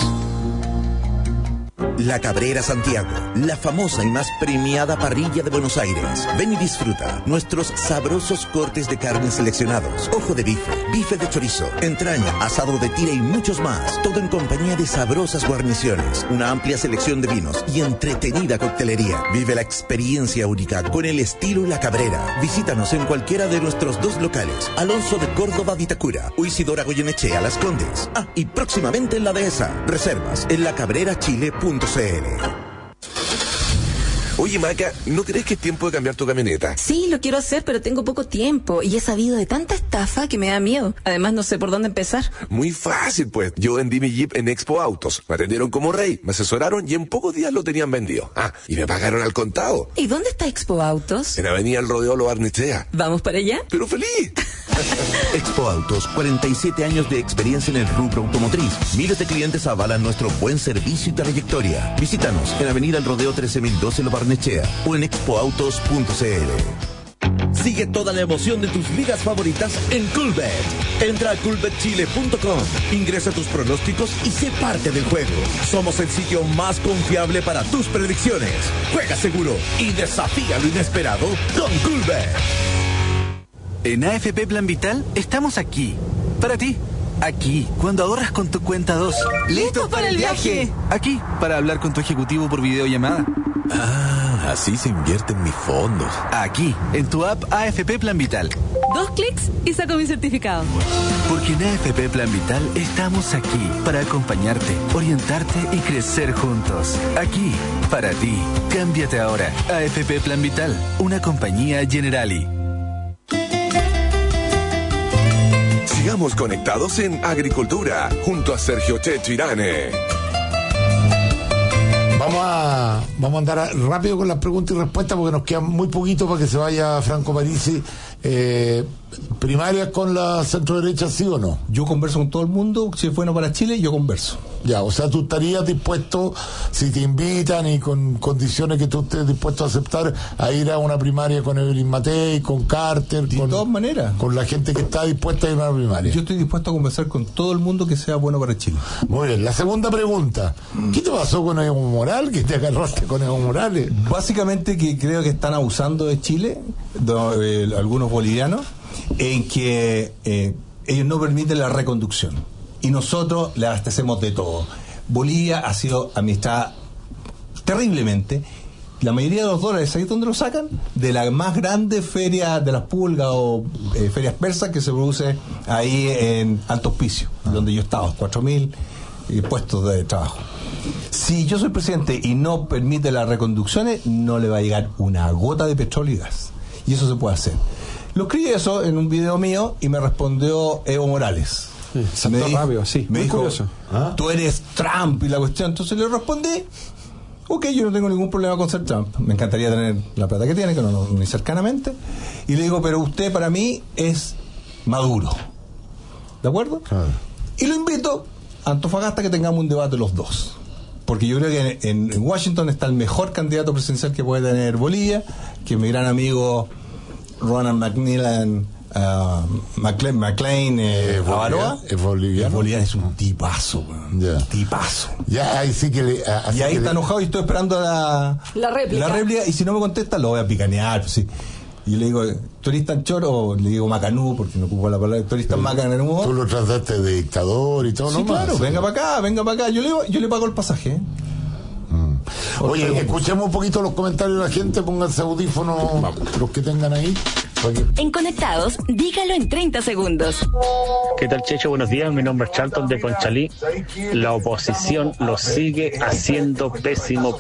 La Cabrera Santiago, la famosa y más premiada parrilla de Buenos Aires. Ven y disfruta nuestros sabrosos cortes de carne seleccionados, ojo de bife, bife de chorizo, entraña, asado de tira y muchos más. Todo en compañía de sabrosas guarniciones, una amplia selección de vinos y entretenida coctelería. Vive la experiencia única con el estilo La Cabrera. Visítanos en cualquiera de nuestros 2 locales, Alonso de Córdoba, Vitacura, o Isidora Goyenechea, Las Condes. Y próximamente en La Dehesa. Reservas en lacabrerachile.cl. Oye, Maca, ¿no crees que es tiempo de cambiar tu camioneta? Sí, lo quiero hacer, pero tengo poco tiempo y he sabido de tanta estafa que me da miedo. Además, no sé por dónde empezar. Muy fácil, pues. Yo vendí mi Jeep en Expo Autos. Me atendieron como rey, me asesoraron y en pocos días lo tenían vendido. Y me pagaron al contado. ¿Y dónde está Expo Autos? En Avenida El Rodeo Lo Barnechea. ¿Vamos para allá? ¡Pero feliz! Expo Autos, 47 años de experiencia en el rubro automotriz. Miles de clientes avalan nuestro buen servicio y trayectoria. Visítanos en Avenida El Rodeo 13012 Lo Barnechea o en expoautos.cl. Sigue toda la emoción de tus ligas favoritas en Coolbet. Entra a coolbetchile.com, ingresa tus pronósticos y sé parte del juego. Somos el sitio más confiable para tus predicciones. Juega seguro y desafía lo inesperado con Coolbet. En AFP Plan Vital estamos aquí, para ti. Aquí, cuando ahorras con tu cuenta 2. ¡Listos para el viaje! Aquí, para hablar con tu ejecutivo por videollamada. Así se invierten mis fondos. Aquí, en tu app AFP Plan Vital. 2 clics y saco mi certificado. Porque en AFP Plan Vital estamos aquí para acompañarte, orientarte y crecer juntos. Aquí, para ti. Cámbiate ahora. AFP Plan Vital, una compañía Generali. Sigamos conectados en Agricultura, junto a Sergio Checho Irane. Vamos a andar rápido con las preguntas y respuestas porque nos queda muy poquito para que se vaya Franco Parisi. ¿Primarias con la centro derecha, sí o no? Yo converso con todo el mundo. Si es bueno para Chile, yo converso. Ya, o sea, tú estarías dispuesto, si te invitan y con condiciones que tú estés dispuesto a aceptar, a ir a una primaria con Evelyn Matei, con Carter, de todas maneras, con la gente que está dispuesta a ir a una primaria. Yo estoy dispuesto a conversar con todo el mundo que sea bueno para Chile. Muy bien, la segunda pregunta: ¿qué te pasó con Evo Morales? ¿Qué te agarraste con Evo Morales? Básicamente que creo que están abusando de Chile, algunos bolivianos, en que ellos no permiten la reconducción y nosotros le abastecemos de todo. Bolivia ha sido administrada terriblemente. La mayoría de los dólares, ¿sabes dónde los sacan? De la más grande feria de las pulgas o ferias persas que se produce ahí en Alto Hospicio, donde yo estaba, 4.000 puestos de trabajo. Si yo soy presidente y no permite las reconducciones, no le va a llegar una gota de petróleo y gas. Y eso se puede hacer. Lo escribí eso en un video mío y me respondió Evo Morales. Sí, me dijo, rápido, sí, me dijo, curioso. tú eres Trump y la cuestión. Entonces le respondí, ok, yo no tengo ningún problema con ser Trump. Me encantaría tener la plata que tiene, que no ni cercanamente. Y le digo, pero usted para mí es Maduro. ¿De acuerdo? Y lo invito a Antofagasta que tengamos un debate los dos. Porque yo creo que en Washington está el mejor candidato presidencial que puede tener Bolivia, que es mi gran amigo Ronald McMillan McLean Avaroa. Es boliviano. Es un tipazo, un tipazo. Ya, ahí sí que y ahí está enojado y estoy esperando la réplica. Y si no me contesta, lo voy a picanear. Pues, sí. Y le digo, ¿tú eres tan choro? O le digo macanú, porque no ocupo la palabra. ¿Tú eres tan macanú? Tú lo trataste de dictador y todo, sí, ¿no? Claro, venga para acá. Yo le pago el pasaje. Oye, escuchemos un poquito los comentarios de la gente, pónganse audífonos los que tengan ahí. En Conectados, dígalo en 30 segundos. ¿Qué tal, Checho? Buenos días, mi nombre es Charlton de Conchalí. La oposición lo sigue haciendo pésimo.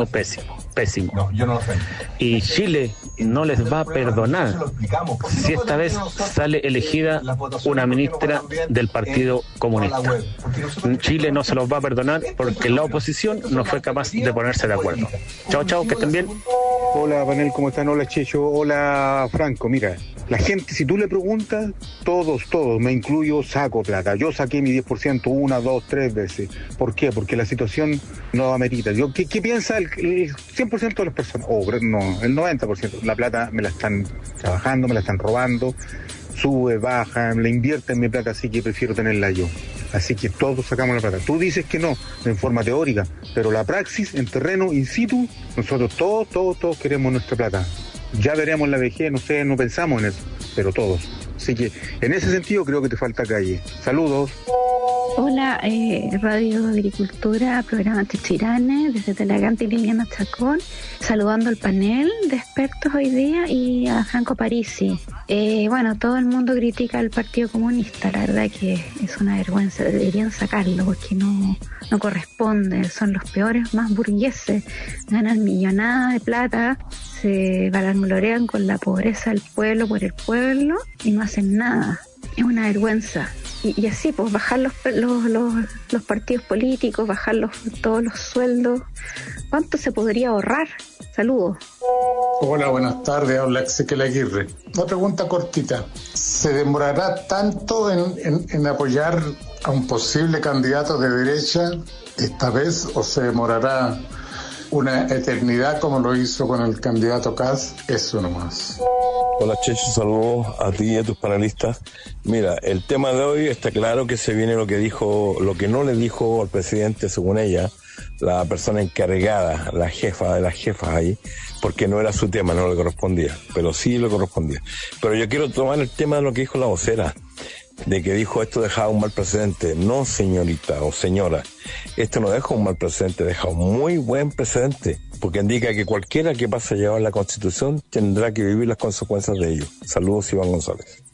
Y Chile no les va a perdonar si esta vez sale elegida una ministra del Partido Comunista. Chile no se los va a perdonar porque la oposición no fue capaz de ponerse de acuerdo. Chao, que estén bien. Hola, panel, ¿cómo están? Hola, Checho. Hola, Franco. Mira, la gente, si tú le preguntas, todos, me incluyo, saco plata. Yo saqué mi 10% 1, 2, 3 veces. ¿Por qué? Porque la situación no amerita. ¿Qué piensa el 100% de las personas? No, el 90%. La plata me la están trabajando, me la están robando. Sube, baja, le invierten mi plata, así que prefiero tenerla yo. Así que todos sacamos la plata. Tú dices que no, en forma teórica, pero la praxis, en terreno, in situ, nosotros todos queremos nuestra plata. Ya veremos la vejez, no sé, no pensamos en eso, pero todos. Así que en ese sentido creo que te falta calle. Saludos. Hola, Radio Agricultura, programa Techirane, desde Talagante y Liliana Chacón, saludando al panel de expertos hoy día y a Franco Parisi. Bueno, todo el mundo critica al Partido Comunista, la verdad que es una vergüenza, deberían sacarlo porque no corresponde, son los peores, más burgueses, ganan millonadas de plata, se vanaglorean con la pobreza del pueblo por el pueblo y no hacen nada, es una vergüenza. Y así, pues bajar los partidos políticos, bajar todos los sueldos. ¿Cuánto se podría ahorrar? Saludos. Hola, buenas tardes. Habla Ezequiel Aguirre. Una pregunta cortita. ¿Se demorará tanto en apoyar a un posible candidato de derecha esta vez o se demorará una eternidad como lo hizo con el candidato Kast? Eso nomás. Hola Checho, saludos a ti y a tus panelistas. Mira, el tema de hoy está claro que se viene lo que no le dijo al presidente, según ella, la persona encargada, la jefa de las jefas ahí, porque no era su tema, no le correspondía, pero sí le correspondía. Pero yo quiero tomar el tema de lo que dijo la vocera, de que dijo esto dejaba un mal precedente. No, señorita o señora, esto no deja un mal precedente, deja un muy buen precedente, porque indica que cualquiera que pase a llevar la Constitución tendrá que vivir las consecuencias de ello. Saludos, Iván González.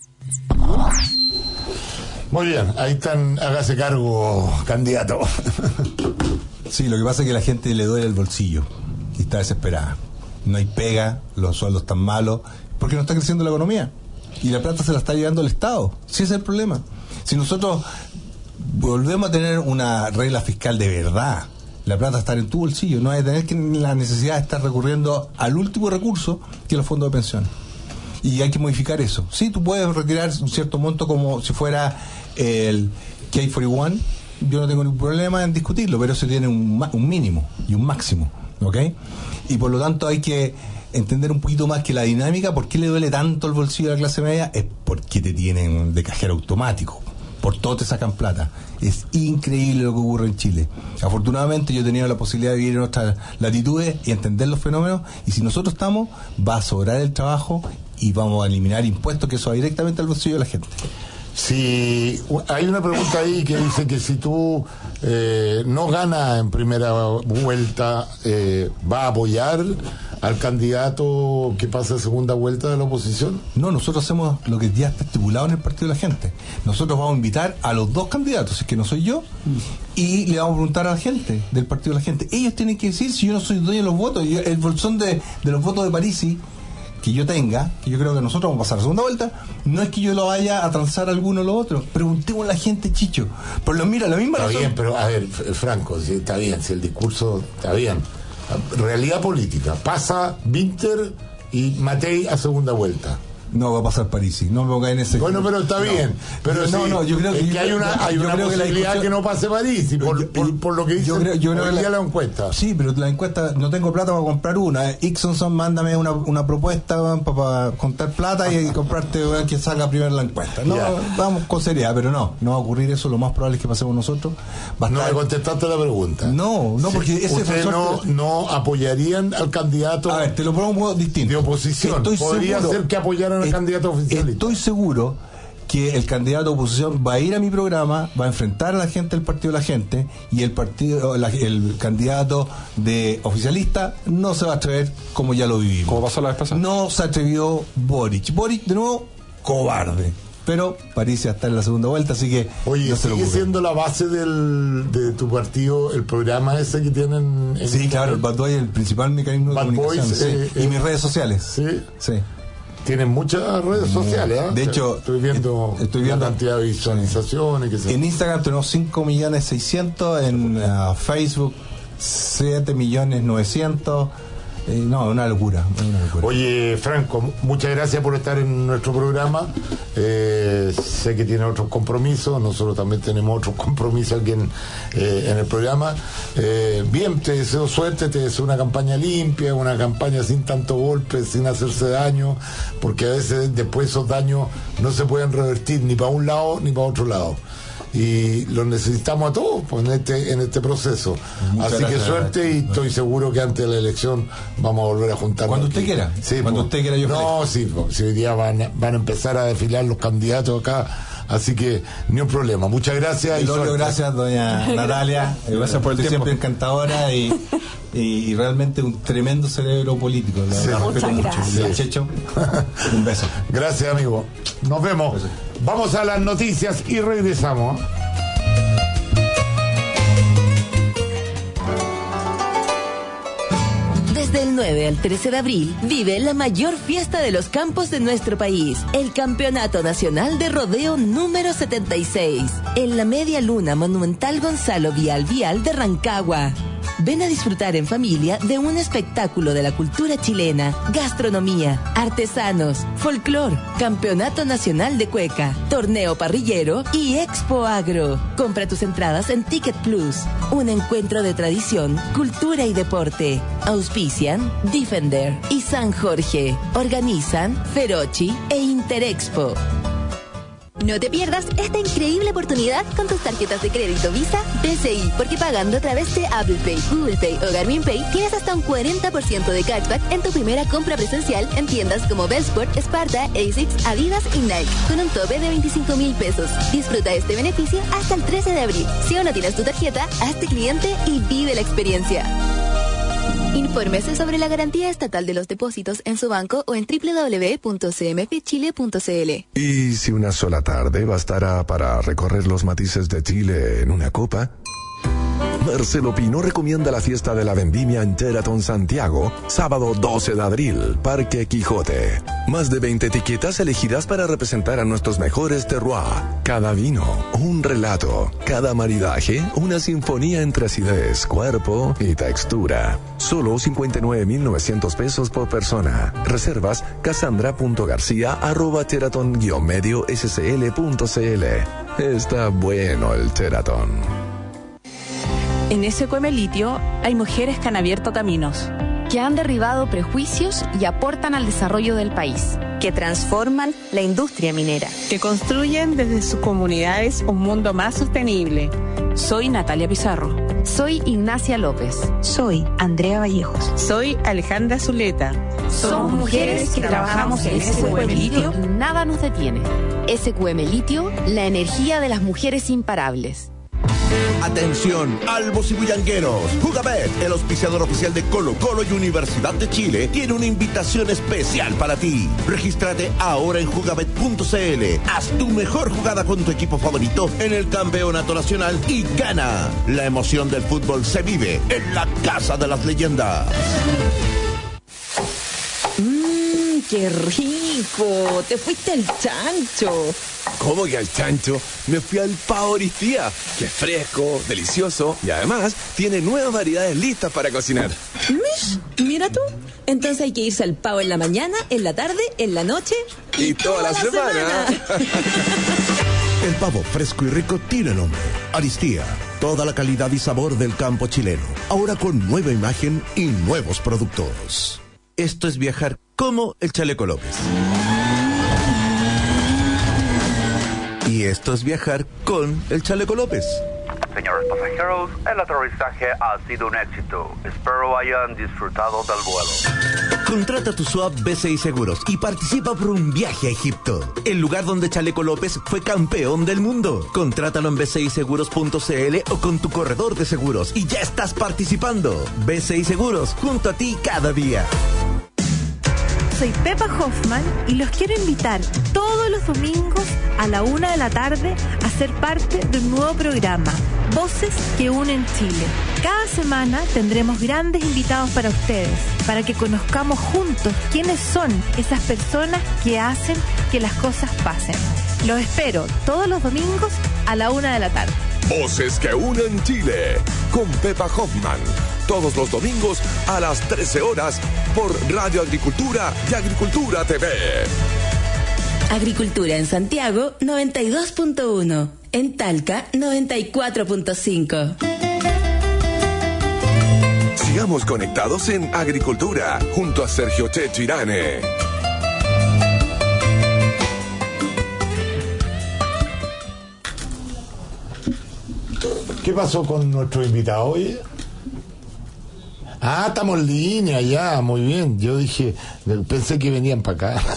Muy bien, ahí están, hágase cargo, candidato. Sí, lo que pasa es que la gente le duele el bolsillo y está desesperada. No hay pega, los sueldos están malos, porque no está creciendo la economía. Y la plata se la está llevando el Estado. Sí, ese es el problema. Si nosotros volvemos a tener una regla fiscal de verdad, la plata está en tu bolsillo, no hay que tener la necesidad de estar recurriendo al último recurso, que es los fondos de pensiones. Y hay que modificar eso. Sí, tú puedes retirar un cierto monto como si fuera el K41. Yo no tengo ningún problema en discutirlo, pero eso tiene un mínimo y un máximo, ¿ok? Y por lo tanto hay que entender un poquito más que la dinámica. ¿Por qué le duele tanto el bolsillo de la clase media? Es porque te tienen de cajero automático. Por todo te sacan plata. Es increíble lo que ocurre en Chile. Afortunadamente yo he tenido la posibilidad de vivir en otras latitudes y entender los fenómenos, y si nosotros estamos, va a sobrar el trabajo y vamos a eliminar impuestos, que eso va directamente al bolsillo de la gente. Si hay una pregunta ahí que dice que si tú no ganas en primera vuelta, ¿va a apoyar al candidato que pasa a segunda vuelta de la oposición? No, nosotros hacemos lo que ya está estipulado en el Partido de la Gente. Nosotros vamos a invitar a los dos candidatos, si es que no soy yo, y le vamos a preguntar a la gente del Partido de la Gente. Ellos tienen que decir si yo no soy dueño de los votos. El bolsón de los votos de Parisi que yo tenga, que yo creo que nosotros vamos a pasar a segunda vuelta, no es que yo lo vaya a transar a alguno o lo otro. Preguntemos a la gente, Chicho. Por lo mira, la misma está razón. Bien, pero a ver, Franco, si está bien, si el discurso está bien. Realidad política, pasa Winter y Matei a segunda vuelta. No va a pasar Parisi, no me ponga en ese. Bueno, pero está bien. Pero yo creo que hay una posibilidad que no pase Parisi por lo que dice la encuesta. Sí, pero la encuesta, no tengo plata para comprar una. Ixonson, mándame una propuesta para contar plata y comprarte que salga primero la encuesta. No, vamos con seriedad, pero no va a ocurrir eso. Lo más probable es que pasemos nosotros. No me contestaste la pregunta. No, porque ese ustedes no apoyarían al candidato. A ver, te lo pongo distinto. De oposición. Podría ser que apoyaran al candidato oficialista. Estoy seguro que el candidato de oposición va a ir a mi programa, va a enfrentar a la gente del Partido de la Gente, y el candidato de oficialista no se va a atrever como ya lo vivimos. ¿Cómo pasó la vez pasada? No se atrevió Boric. Boric, de nuevo, cobarde. Pero Parisi está en la segunda vuelta, así que... Oye, no se ¿sigue siendo la base de tu partido el programa ese que tienen? Sí, claro, el Bad Boy es el principal mecanismo de comunicación. Y mis redes sociales. Sí. Tienen muchas redes sociales, ¿eh? De hecho, estoy viendo la cantidad de visualizaciones. En Instagram tenemos 5.600.000, en Facebook 7.900.000. No, una locura. Oye, Franco, muchas gracias por estar en nuestro programa. Sé que tiene otros compromisos, nosotros también tenemos otros compromisos aquí en el programa. Bien, te deseo suerte, te deseo una campaña limpia, una campaña sin tanto golpe, sin hacerse daño, porque a veces después esos daños no se pueden revertir ni para un lado ni para otro lado. Y los necesitamos a todos pues, en este proceso. Así que suerte, y estoy seguro que antes de la elección vamos a volver a juntarnos. Cuando usted quiera. Sí, cuando usted quiera, yo no, sí, si hoy día van a empezar a desfilar los candidatos acá. Así que ni un problema. Muchas gracias. Gracias, doña Natalia. Gracias por el tiempo. Siempre encantadora y realmente un tremendo cerebro político. La respeto mucho. Checho, un beso. Gracias, amigo. Nos vemos. Gracias. Vamos a las noticias y regresamos. Desde el 9 al 13 de abril, vive la mayor fiesta de los campos de nuestro país, el Campeonato Nacional de Rodeo número 76, en la Media Luna Monumental Gonzalo Vial de Rancagua. Ven a disfrutar en familia de un espectáculo de la cultura chilena, gastronomía, artesanos, folclor, Campeonato Nacional de Cueca, torneo parrillero y Expo Agro. Compra tus entradas en Ticket Plus. Un encuentro de tradición, cultura y deporte. Auspician Defender y San Jorge. Organizan Feroci e Interexpo. No te pierdas esta increíble oportunidad con tus tarjetas de crédito Visa BCI, porque pagando a través de Apple Pay, Google Pay o Garmin Pay tienes hasta un 40% de cashback en tu primera compra presencial en tiendas como Bellsport, Sparta, ASICS, Adidas y Nike, con un tope de 25.000 pesos. Disfruta este beneficio hasta el 13 de abril. Si aún no tienes tu tarjeta, hazte cliente y vive la experiencia. Infórmese sobre la garantía estatal de los depósitos en su banco o en www.cmfchile.cl. ¿Y si una sola tarde bastará para recorrer los matices de Chile en una copa? Marcelo Pino recomienda la fiesta de la vendimia en Sheraton Santiago, sábado 12 de abril, Parque Quijote. Más de 20 etiquetas elegidas para representar a nuestros mejores terroirs. Cada vino, un relato. Cada maridaje, una sinfonía entre acidez, cuerpo y textura. Solo 59.900 pesos por persona. Reservas cassandra.garcia@sheraton-medio-scl.cl. Está bueno el Sheraton. En SQM Litio hay mujeres que han abierto caminos, que han derribado prejuicios y aportan al desarrollo del país, que transforman la industria minera, que construyen desde sus comunidades un mundo más sostenible. Soy Natalia Pizarro. Soy Ignacia López. Soy Andrea Vallejos. Soy Alejandra Zuleta. Somos mujeres que trabajamos en SQM Litio y nada nos detiene. SQM Litio, la energía de las mujeres imparables. Atención, albos y bullangueros. Jugabet, el auspiciador oficial de Colo-Colo y Universidad de Chile, tiene una invitación especial para ti. Regístrate ahora en jugabet.cl. Haz tu mejor jugada con tu equipo favorito en el campeonato nacional y gana. La emoción del fútbol se vive en la Casa de las Leyendas. ¡Qué rico! ¡Te fuiste al chancho! ¿Cómo que al chancho? Me fui al Pavo Oristía, que es fresco, delicioso y además tiene nuevas variedades listas para cocinar. Mira tú. Entonces hay que irse al Pavo en la mañana, en la tarde, en la noche y toda la semana. El pavo fresco y rico tiene nombre. Aristía. Toda la calidad y sabor del campo chileno. Ahora con nueva imagen y nuevos productos. Esto es viajar como el Chaleco López. Y esto es viajar con el Chaleco López. Señores pasajeros, el aterrizaje ha sido un éxito. Espero hayan disfrutado del vuelo. Contrata tu swap BCI Seguros y participa por un viaje a Egipto, el lugar donde Chaleco López fue campeón del mundo. Contrátalo en bciseguros.cl o con tu corredor de seguros y ya estás participando. BCI Seguros, junto a ti cada día. Soy Pepa Hoffman y los quiero invitar todos los domingos a la 1 de la tarde a ser parte de un nuevo programa, Voces que Unen Chile. Cada semana tendremos grandes invitados para ustedes, para que conozcamos juntos quiénes son esas personas que hacen que las cosas pasen. Los espero todos los domingos a la 1 de la tarde. Voces que Unen Chile, con Pepa Hoffman. Todos los domingos a las 13 horas por Radio Agricultura y Agricultura TV. Agricultura en Santiago 92.1, en Talca 94.5. Sigamos conectados en Agricultura junto a Sergio Checho Irane. ¿Qué pasó con nuestro invitado hoy? Ah, estamos en línea ya, muy bien. Yo dije, pensé que venían para acá.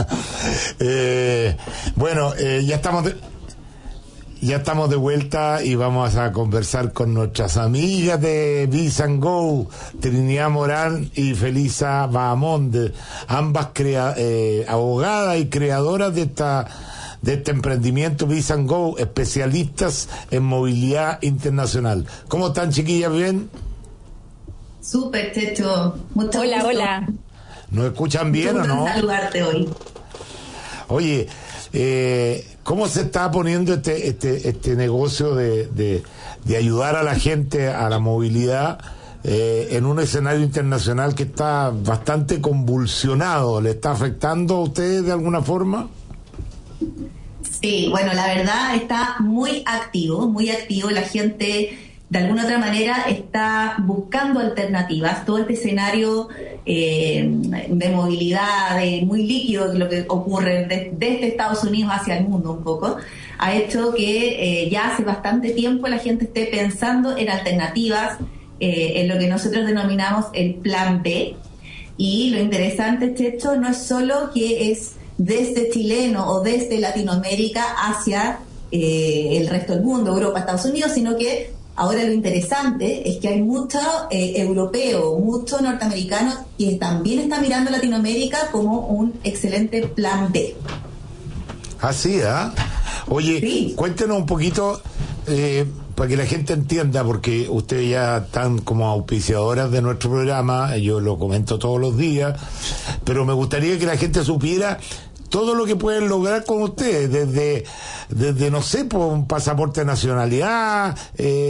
Ya estamos de vuelta y vamos a conversar con nuestras amigas de Biz & Go, Trinidad Morán y Felisa Bahamonde, ambas abogadas y creadoras de este emprendimiento Biz & Go, especialistas en movilidad internacional. ¿Cómo están, chiquillas? ¿Bien? Súper, Checho. Mucho gusto. Hola. ¿Nos escuchan bien o no? Saludarte hoy. Oye, ¿cómo se está poniendo este negocio de ayudar a la gente a la movilidad en un escenario internacional que está bastante convulsionado? ¿Le está afectando a ustedes de alguna forma? Sí, bueno, la verdad está muy activo. La gente de alguna otra manera está buscando alternativas. Todo este escenario de movilidad muy líquido, lo que ocurre desde Estados Unidos hacia el mundo un poco, ha hecho que ya hace bastante tiempo la gente esté pensando en alternativas, en lo que nosotros denominamos el plan B. Y lo interesante, Checho, no es solo que es desde chileno o desde Latinoamérica hacia el resto del mundo, Europa, Estados Unidos, sino que ahora lo interesante es que hay mucho europeo, mucho norteamericano que también está mirando Latinoamérica como un excelente plan B. Así, ¿ah? Oye, sí. Cuéntenos un poquito, para que la gente entienda, porque ustedes ya están como auspiciadoras de nuestro programa, yo lo comento todos los días, pero me gustaría que la gente supiera todo lo que pueden lograr con ustedes, desde no sé, por un pasaporte de nacionalidad,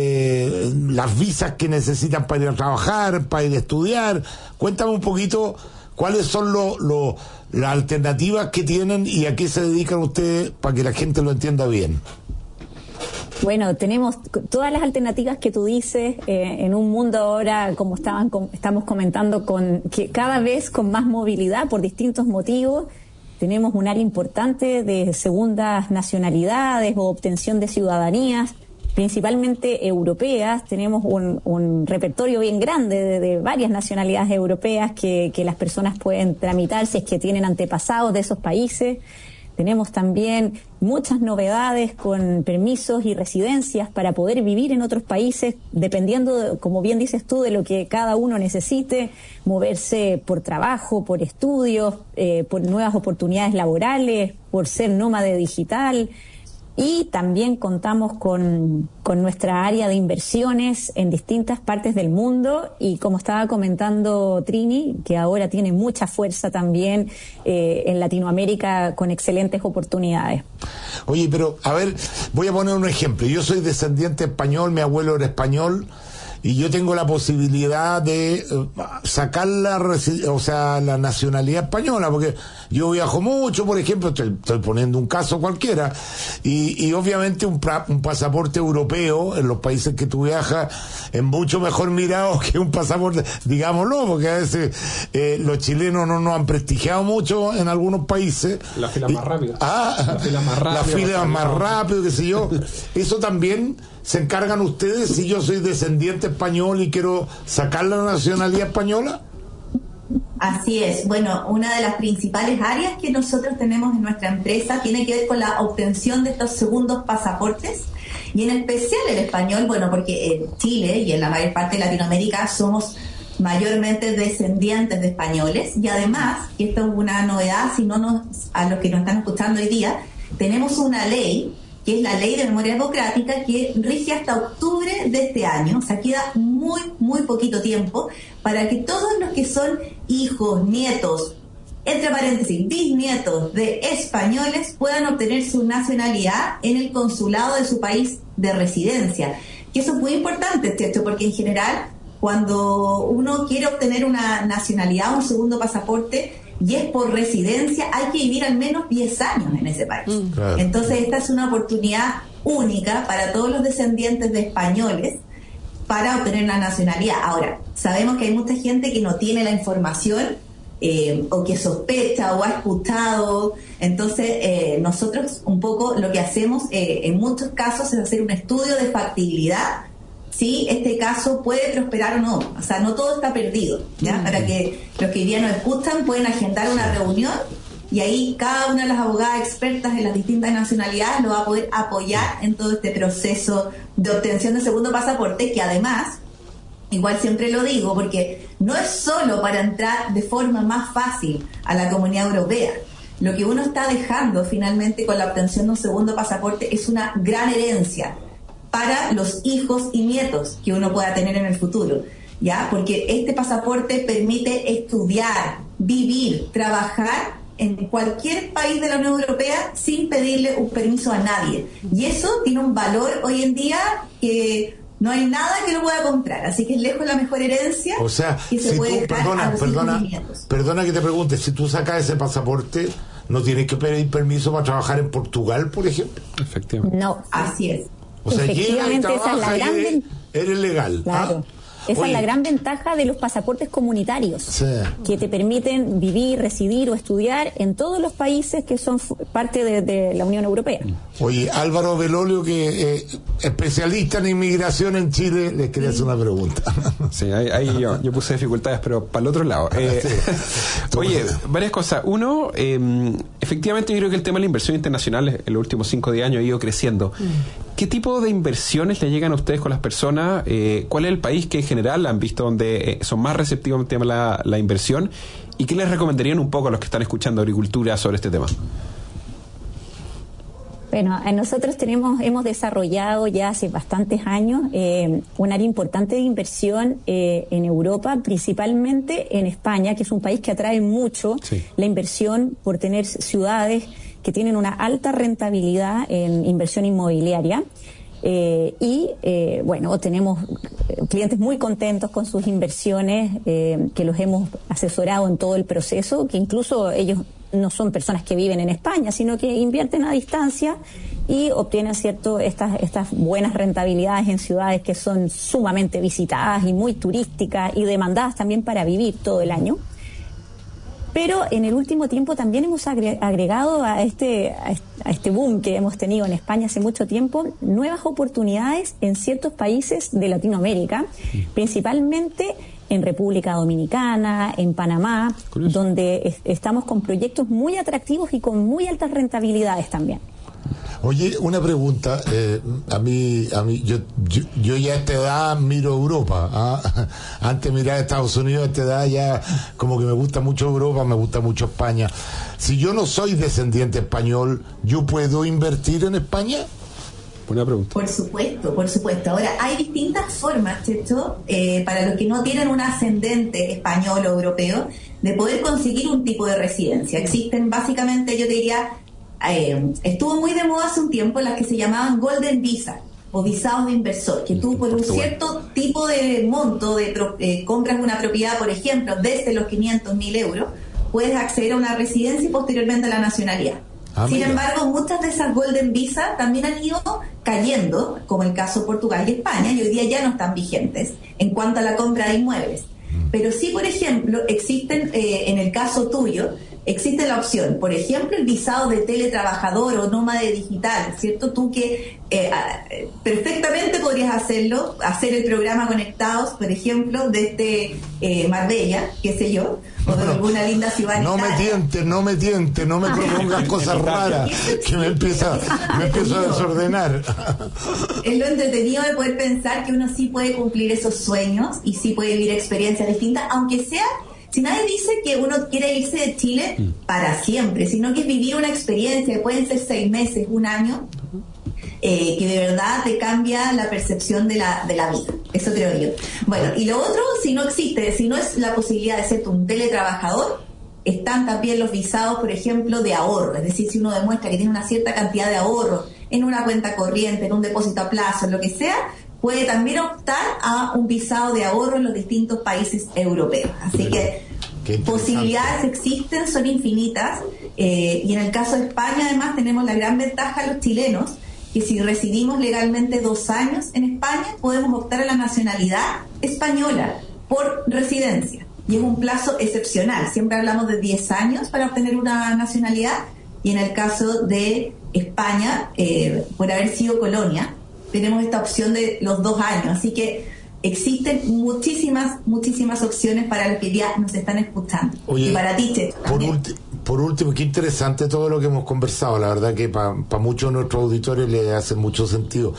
las visas que necesitan para ir a trabajar, para ir a estudiar. Cuéntame un poquito cuáles son las alternativas que tienen y a qué se dedican ustedes para que la gente lo entienda bien. Bueno, tenemos todas las alternativas que tú dices en un mundo ahora, como estamos comentando, que cada vez con más movilidad por distintos motivos. Tenemos un área importante de segundas nacionalidades o obtención de ciudadanías, principalmente europeas. Tenemos un repertorio bien grande de varias nacionalidades europeas que las personas pueden tramitar si es que tienen antepasados de esos países. Tenemos también muchas novedades con permisos y residencias para poder vivir en otros países, dependiendo, como bien dices tú, de lo que cada uno necesite, moverse por trabajo, por estudios, por nuevas oportunidades laborales, por ser nómade digital. Y también contamos con nuestra área de inversiones en distintas partes del mundo y, como estaba comentando Trini, que ahora tiene mucha fuerza también en Latinoamérica con excelentes oportunidades. Oye, pero a ver, voy a poner un ejemplo. Yo soy descendiente español, mi abuelo era español, y yo tengo la posibilidad de sacar la nacionalidad española, porque yo viajo mucho, por ejemplo, estoy poniendo un caso cualquiera, y obviamente un pasaporte europeo en los países que tú viajas es mucho mejor mirado que un pasaporte, digámoslo, porque a veces los chilenos no nos han prestigiado mucho en algunos países. La fila más rápida. La fila más rápida, qué sé yo. Eso también se encargan ustedes si yo soy descendiente español y quiero sacar la nacionalidad española. Así es. Bueno, una de las principales áreas que nosotros tenemos en nuestra empresa tiene que ver con la obtención de estos segundos pasaportes, y en especial el español, bueno, porque en Chile y en la mayor parte de Latinoamérica somos mayormente descendientes de españoles, y además, y esto es una novedad, a los que nos están escuchando hoy día, tenemos una ley que es la Ley de Memoria Democrática, que rige hasta octubre de este año. O sea, queda muy, muy poquito tiempo para que todos los que son hijos, nietos, entre paréntesis, bisnietos de españoles puedan obtener su nacionalidad en el consulado de su país de residencia. Que eso es muy importante, ¿cierto? Porque en general, cuando uno quiere obtener una nacionalidad, un segundo pasaporte, y es por residencia, hay que vivir al menos 10 años en ese país. Claro. Entonces esta es una oportunidad única para todos los descendientes de españoles para obtener una nacionalidad. Ahora, sabemos que hay mucha gente que no tiene la información o que sospecha o ha escuchado. Entonces nosotros un poco lo que hacemos en muchos casos es hacer un estudio de factibilidad, si este caso puede prosperar o no. O sea, no todo está perdido, ¿ya? Para que los que hoy día nos escuchan pueden agendar una reunión, y ahí cada una de las abogadas expertas en las distintas nacionalidades lo va a poder apoyar en todo este proceso de obtención de segundo pasaporte, que además, igual siempre lo digo, porque no es solo para entrar de forma más fácil a la Comunidad Europea. Lo que uno está dejando finalmente con la obtención de un segundo pasaporte es una gran herencia para los hijos y nietos que uno pueda tener en el futuro, ¿ya? Porque este pasaporte permite estudiar, vivir, trabajar en cualquier país de la Unión Europea sin pedirle un permiso a nadie. Y eso tiene un valor hoy en día que no hay nada que lo pueda comprar. Así que es lejos la mejor herencia. O sea, que se puede dejar a los hijos y nietos. Perdona que te pregunte, si tú sacas ese pasaporte, ¿no tienes que pedir permiso para trabajar en Portugal, por ejemplo? Efectivamente. No, así es. O sea, efectivamente, esa es la gran eres legal. Claro. Esa es la gran ventaja de los pasaportes comunitarios, sí, que te permiten vivir, residir o estudiar en todos los países que son parte de la Unión Europea. Oye, Álvaro Belolio, que especialista en inmigración en Chile, les quería hacer una pregunta. Sí, ahí yo puse dificultades, pero para el otro lado. Oye, varias cosas. Uno, efectivamente yo creo que el tema de la inversión internacional en los últimos 5 o 10 años ha ido creciendo. ¿Qué tipo de inversiones le llegan a ustedes con las personas? ¿Cuál es el país que en general han visto donde son más receptivos en el tema de la inversión? ¿Y qué les recomendarían un poco a los que están escuchando agricultura sobre este tema? Bueno, nosotros hemos desarrollado ya hace bastantes años un área importante de inversión en Europa, principalmente en España, que es un país que atrae mucho la inversión por tener ciudades que tienen una alta rentabilidad en inversión inmobiliaria. Bueno, tenemos clientes muy contentos con sus inversiones, que los hemos asesorado en todo el proceso, que incluso ellos no son personas que viven en España, sino que invierten a distancia y obtienen estas buenas rentabilidades en ciudades que son sumamente visitadas y muy turísticas y demandadas también para vivir todo el año. Pero en el último tiempo también hemos agregado a este boom que hemos tenido en España hace mucho tiempo, nuevas oportunidades en ciertos países de Latinoamérica, principalmente en República Dominicana, en Panamá, donde estamos con proyectos muy atractivos y con muy altas rentabilidades también. Oye, una pregunta, a mí yo ya a esta edad miro Europa, ¿ah? Antes miraba Estados Unidos, a esta edad ya como que me gusta mucho Europa, me gusta mucho España. Si yo no soy descendiente español, ¿yo puedo invertir en España? Buena pregunta. Por supuesto, por supuesto. Ahora, hay distintas formas, Checho, para los que no tienen un ascendente español o europeo, de poder conseguir un tipo de residencia. Existen básicamente, yo te diría, estuvo muy de moda hace un tiempo las que se llamaban Golden Visa o visados de inversor, que tú por un cierto tipo de monto compras una propiedad, por ejemplo, desde los 500.000 euros, puedes acceder a una residencia y posteriormente a la nacionalidad. Sin embargo, muchas de esas Golden Visa también han ido cayendo, como el caso de Portugal y España, y hoy día ya no están vigentes en cuanto a la compra de inmuebles. Pero sí, por ejemplo, existen, en el caso tuyo, existe la opción, por ejemplo, el visado de teletrabajador o nómade digital, ¿cierto? Tú que perfectamente podrías hacerlo, hacer el programa Conectados, por ejemplo, desde Marbella, qué sé yo, o de alguna linda ciudad. No me tientes, no me propongas cosas raras, que me empiezo a desordenar. Es lo entretenido de poder pensar que uno sí puede cumplir esos sueños y sí puede vivir experiencias distintas, aunque sea... Si nadie dice que uno quiere irse de Chile para siempre, sino que es vivir una experiencia, que pueden ser 6 meses, 1 año, que de verdad te cambia la percepción de la vida. Eso creo yo. Bueno, y lo otro, si no existe, si no es la posibilidad de ser un teletrabajador, están también los visados, por ejemplo, de ahorro. Es decir, si uno demuestra que tiene una cierta cantidad de ahorro en una cuenta corriente, en un depósito a plazo, en lo que sea, puede también optar a un visado de ahorro en los distintos países europeos. Así que posibilidades existen, son infinitas, y en el caso de España además tenemos la gran ventaja los chilenos, que si residimos legalmente 2 años en España podemos optar a la nacionalidad española por residencia, y es un plazo excepcional. Siempre hablamos de 10 años para obtener una nacionalidad, y en el caso de España, por haber sido colonia, tenemos esta opción de los 2 años. Así que existen muchísimas opciones para los que ya nos están escuchando. Oye, y para ti, Checho, por último, qué interesante todo lo que hemos conversado. La verdad que para muchos de nuestros auditores le hace mucho sentido.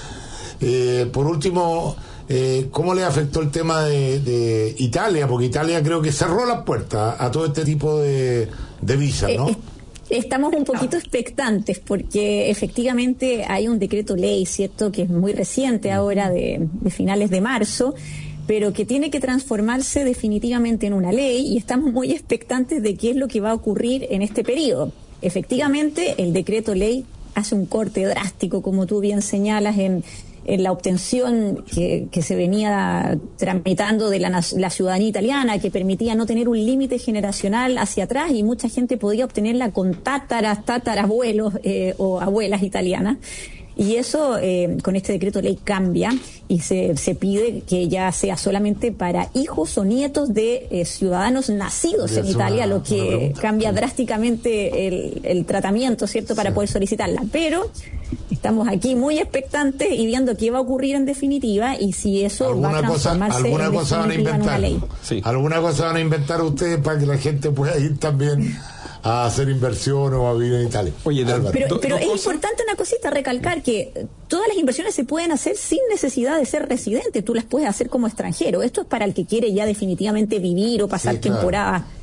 Por último, ¿cómo le afectó el tema de Italia? Porque Italia creo que cerró las puertas a todo este tipo de visas, ¿no? Estamos un poquito expectantes porque efectivamente hay un decreto ley, ¿cierto?, que es muy reciente ahora, de finales de marzo, pero que tiene que transformarse definitivamente en una ley, y estamos muy expectantes de qué es lo que va a ocurrir en este periodo. Efectivamente, el decreto ley hace un corte drástico, como tú bien señalas, en la obtención que se venía tramitando de la ciudadanía italiana, que permitía no tener un límite generacional hacia atrás, y mucha gente podía obtenerla con tatarabuelos o abuelas italianas. Y eso, con este decreto ley, cambia y se pide que ya sea solamente para hijos o nietos de ciudadanos nacidos en Italia, lo que cambia drásticamente el tratamiento, ¿cierto?, para poder solicitarla. Pero estamos aquí muy expectantes y viendo qué va a ocurrir en definitiva y si eso va a transformarse en una ley. Alguna cosa van a inventar ustedes para que la gente pueda ir también a hacer inversión o a vivir en Italia. Oye, pero es importante una cosita, recalcar que todas las inversiones se pueden hacer sin necesidad de ser residente. Tú las puedes hacer como extranjero. Esto es para el que quiere ya definitivamente vivir o pasar temporada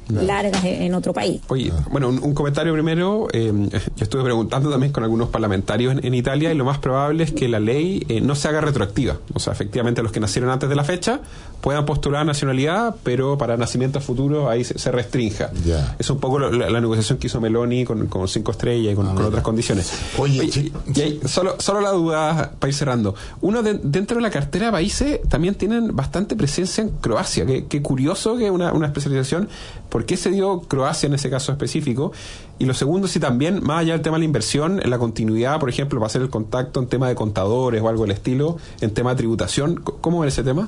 largas en otro país. Oye, bueno, un comentario primero. Yo estuve preguntando también con algunos parlamentarios en Italia y lo más probable es que la ley no se haga retroactiva. O sea, efectivamente los que nacieron antes de la fecha puedan postular nacionalidad, pero para nacimientos futuros ahí se restrinja. Es un poco la negociación que hizo Meloni con 5 estrellas y con otras condiciones. Oye, y ahí, solo la duda para ir cerrando. Uno dentro de la cartera de países también tienen bastante presencia en Croacia. Qué curioso que una especialización. ¿Por qué se dio Croacia en ese caso específico? Y lo segundo, si también, más allá del tema de la inversión, en la continuidad, por ejemplo, para hacer el contacto en tema de contadores o algo del estilo, en tema de tributación, ¿cómo ven ese tema?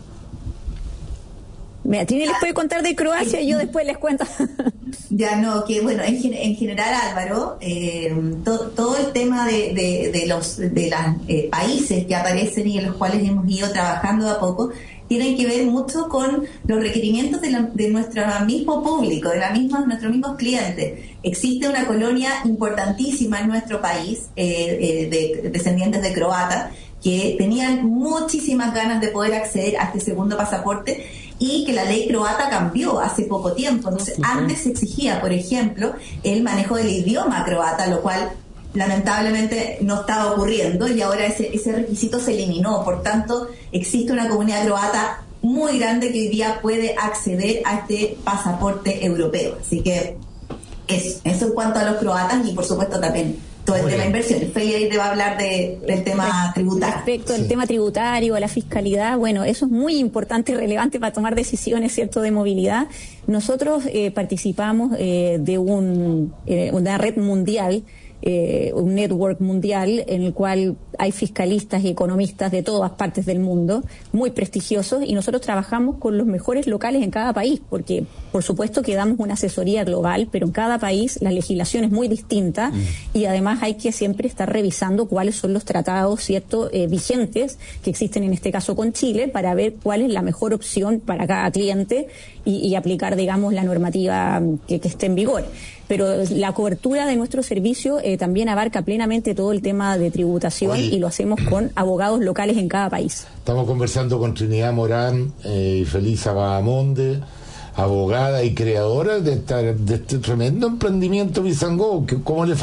Trini les puede contar de Croacia y yo después les cuento. Ya no, que bueno, en general, Álvaro, todo el tema de los países que aparecen y en los cuales hemos ido trabajando de a poco, tienen que ver mucho con los requerimientos de nuestro mismo público, nuestros mismos clientes. Existe una colonia importantísima en nuestro país, de descendientes de croatas, que tenían muchísimas ganas de poder acceder a este segundo pasaporte y que la ley croata cambió hace poco tiempo. Entonces, antes se exigía, por ejemplo, el manejo del idioma croata, lo cual lamentablemente no estaba ocurriendo y ahora ese requisito se eliminó. Por tanto, existe una comunidad croata muy grande que hoy día puede acceder a este pasaporte europeo. Así que eso en cuanto a los croatas y por supuesto también todo el tema de inversiones. Feli te va a hablar del tema tributario. Respecto al tema tributario, a la fiscalidad, bueno, eso es muy importante y relevante para tomar decisiones, ¿cierto?, de movilidad. Nosotros participamos de una red mundial, un network mundial en el cual hay fiscalistas y economistas de todas partes del mundo, muy prestigiosos, y nosotros trabajamos con los mejores locales en cada país, porque por supuesto que damos una asesoría global, pero en cada país la legislación es muy distinta y además hay que siempre estar revisando cuáles son los tratados, ¿cierto?, vigentes que existen en este caso con Chile, para ver cuál es la mejor opción para cada cliente y aplicar, digamos, la normativa que esté en vigor. Pero la cobertura de nuestro servicio también abarca plenamente todo el tema de tributación. Y lo hacemos con abogados locales en cada país. Estamos conversando con Trinidad Morán y Felisa Bahamonde, abogada y creadora de este tremendo emprendimiento Visa & Go. ¿Cómo le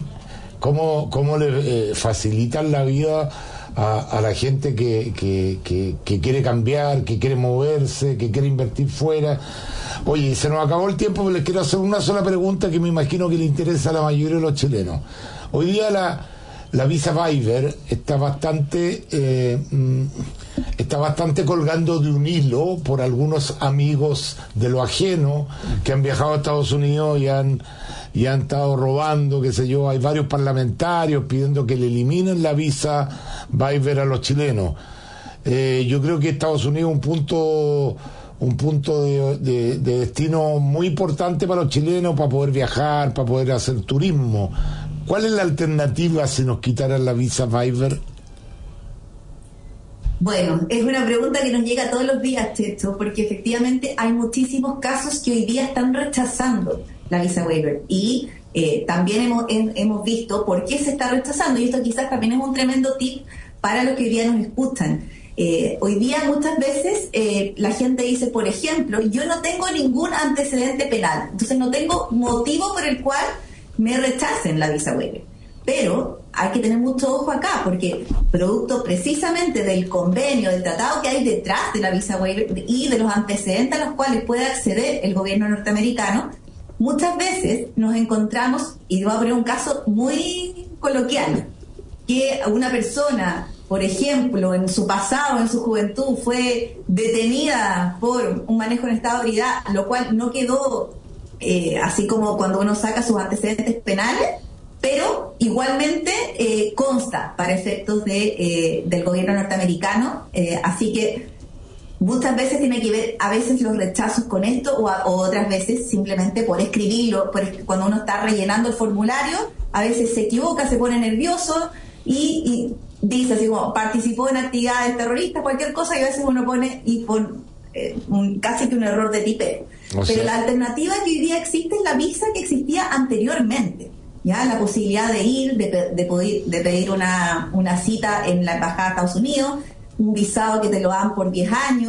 facilitan la vida a la gente que quiere cambiar, que quiere moverse, que quiere invertir fuera? Oye, se nos acabó el tiempo, pero les quiero hacer una sola pregunta que me imagino que le interesa a la mayoría de los chilenos. Hoy día la Visa Waiver está bastante colgando de un hilo por algunos amigos de lo ajeno que han viajado a Estados Unidos y han estado robando, qué sé yo. Hay varios parlamentarios pidiendo que le eliminen la Visa Waiver a los chilenos. Yo creo que Estados Unidos es un punto de destino muy importante para los chilenos, para poder viajar, para poder hacer turismo. ¿Cuál es la alternativa si nos quitaran la Visa Waiver? Bueno, es una pregunta que nos llega todos los días, Checho, porque efectivamente hay muchísimos casos que hoy día están rechazando la Visa Waiver y también hemos visto por qué se está rechazando, y esto quizás también es un tremendo tip para los que hoy día nos escuchan. Hoy día muchas veces la gente dice, por ejemplo, yo no tengo ningún antecedente penal, entonces no tengo motivo por el cual me rechacen la Visa Waiver. Pero hay que tener mucho ojo acá, porque producto precisamente del convenio, del tratado que hay detrás de la Visa Waiver y de los antecedentes a los cuales puede acceder el gobierno norteamericano, muchas veces nos encontramos, y voy a poner un caso muy coloquial, que una persona, por ejemplo, en su pasado, en su juventud, fue detenida por un manejo en estado de ebriedad, lo cual no quedó así como cuando uno saca sus antecedentes penales, pero igualmente consta para efectos del gobierno norteamericano, así que muchas veces tiene que ver a veces los rechazos con esto o otras veces simplemente por escribirlo, cuando uno está rellenando el formulario, a veces se equivoca, se pone nervioso y dice así como participó en actividades terroristas, cualquier cosa, y a veces uno pone casi que un error de tipeo. Pero la alternativa que hoy día existe es la visa que existía anteriormente, ya la posibilidad de ir, de pedir una cita en la embajada de Estados Unidos, un visado que te lo dan por 10 años,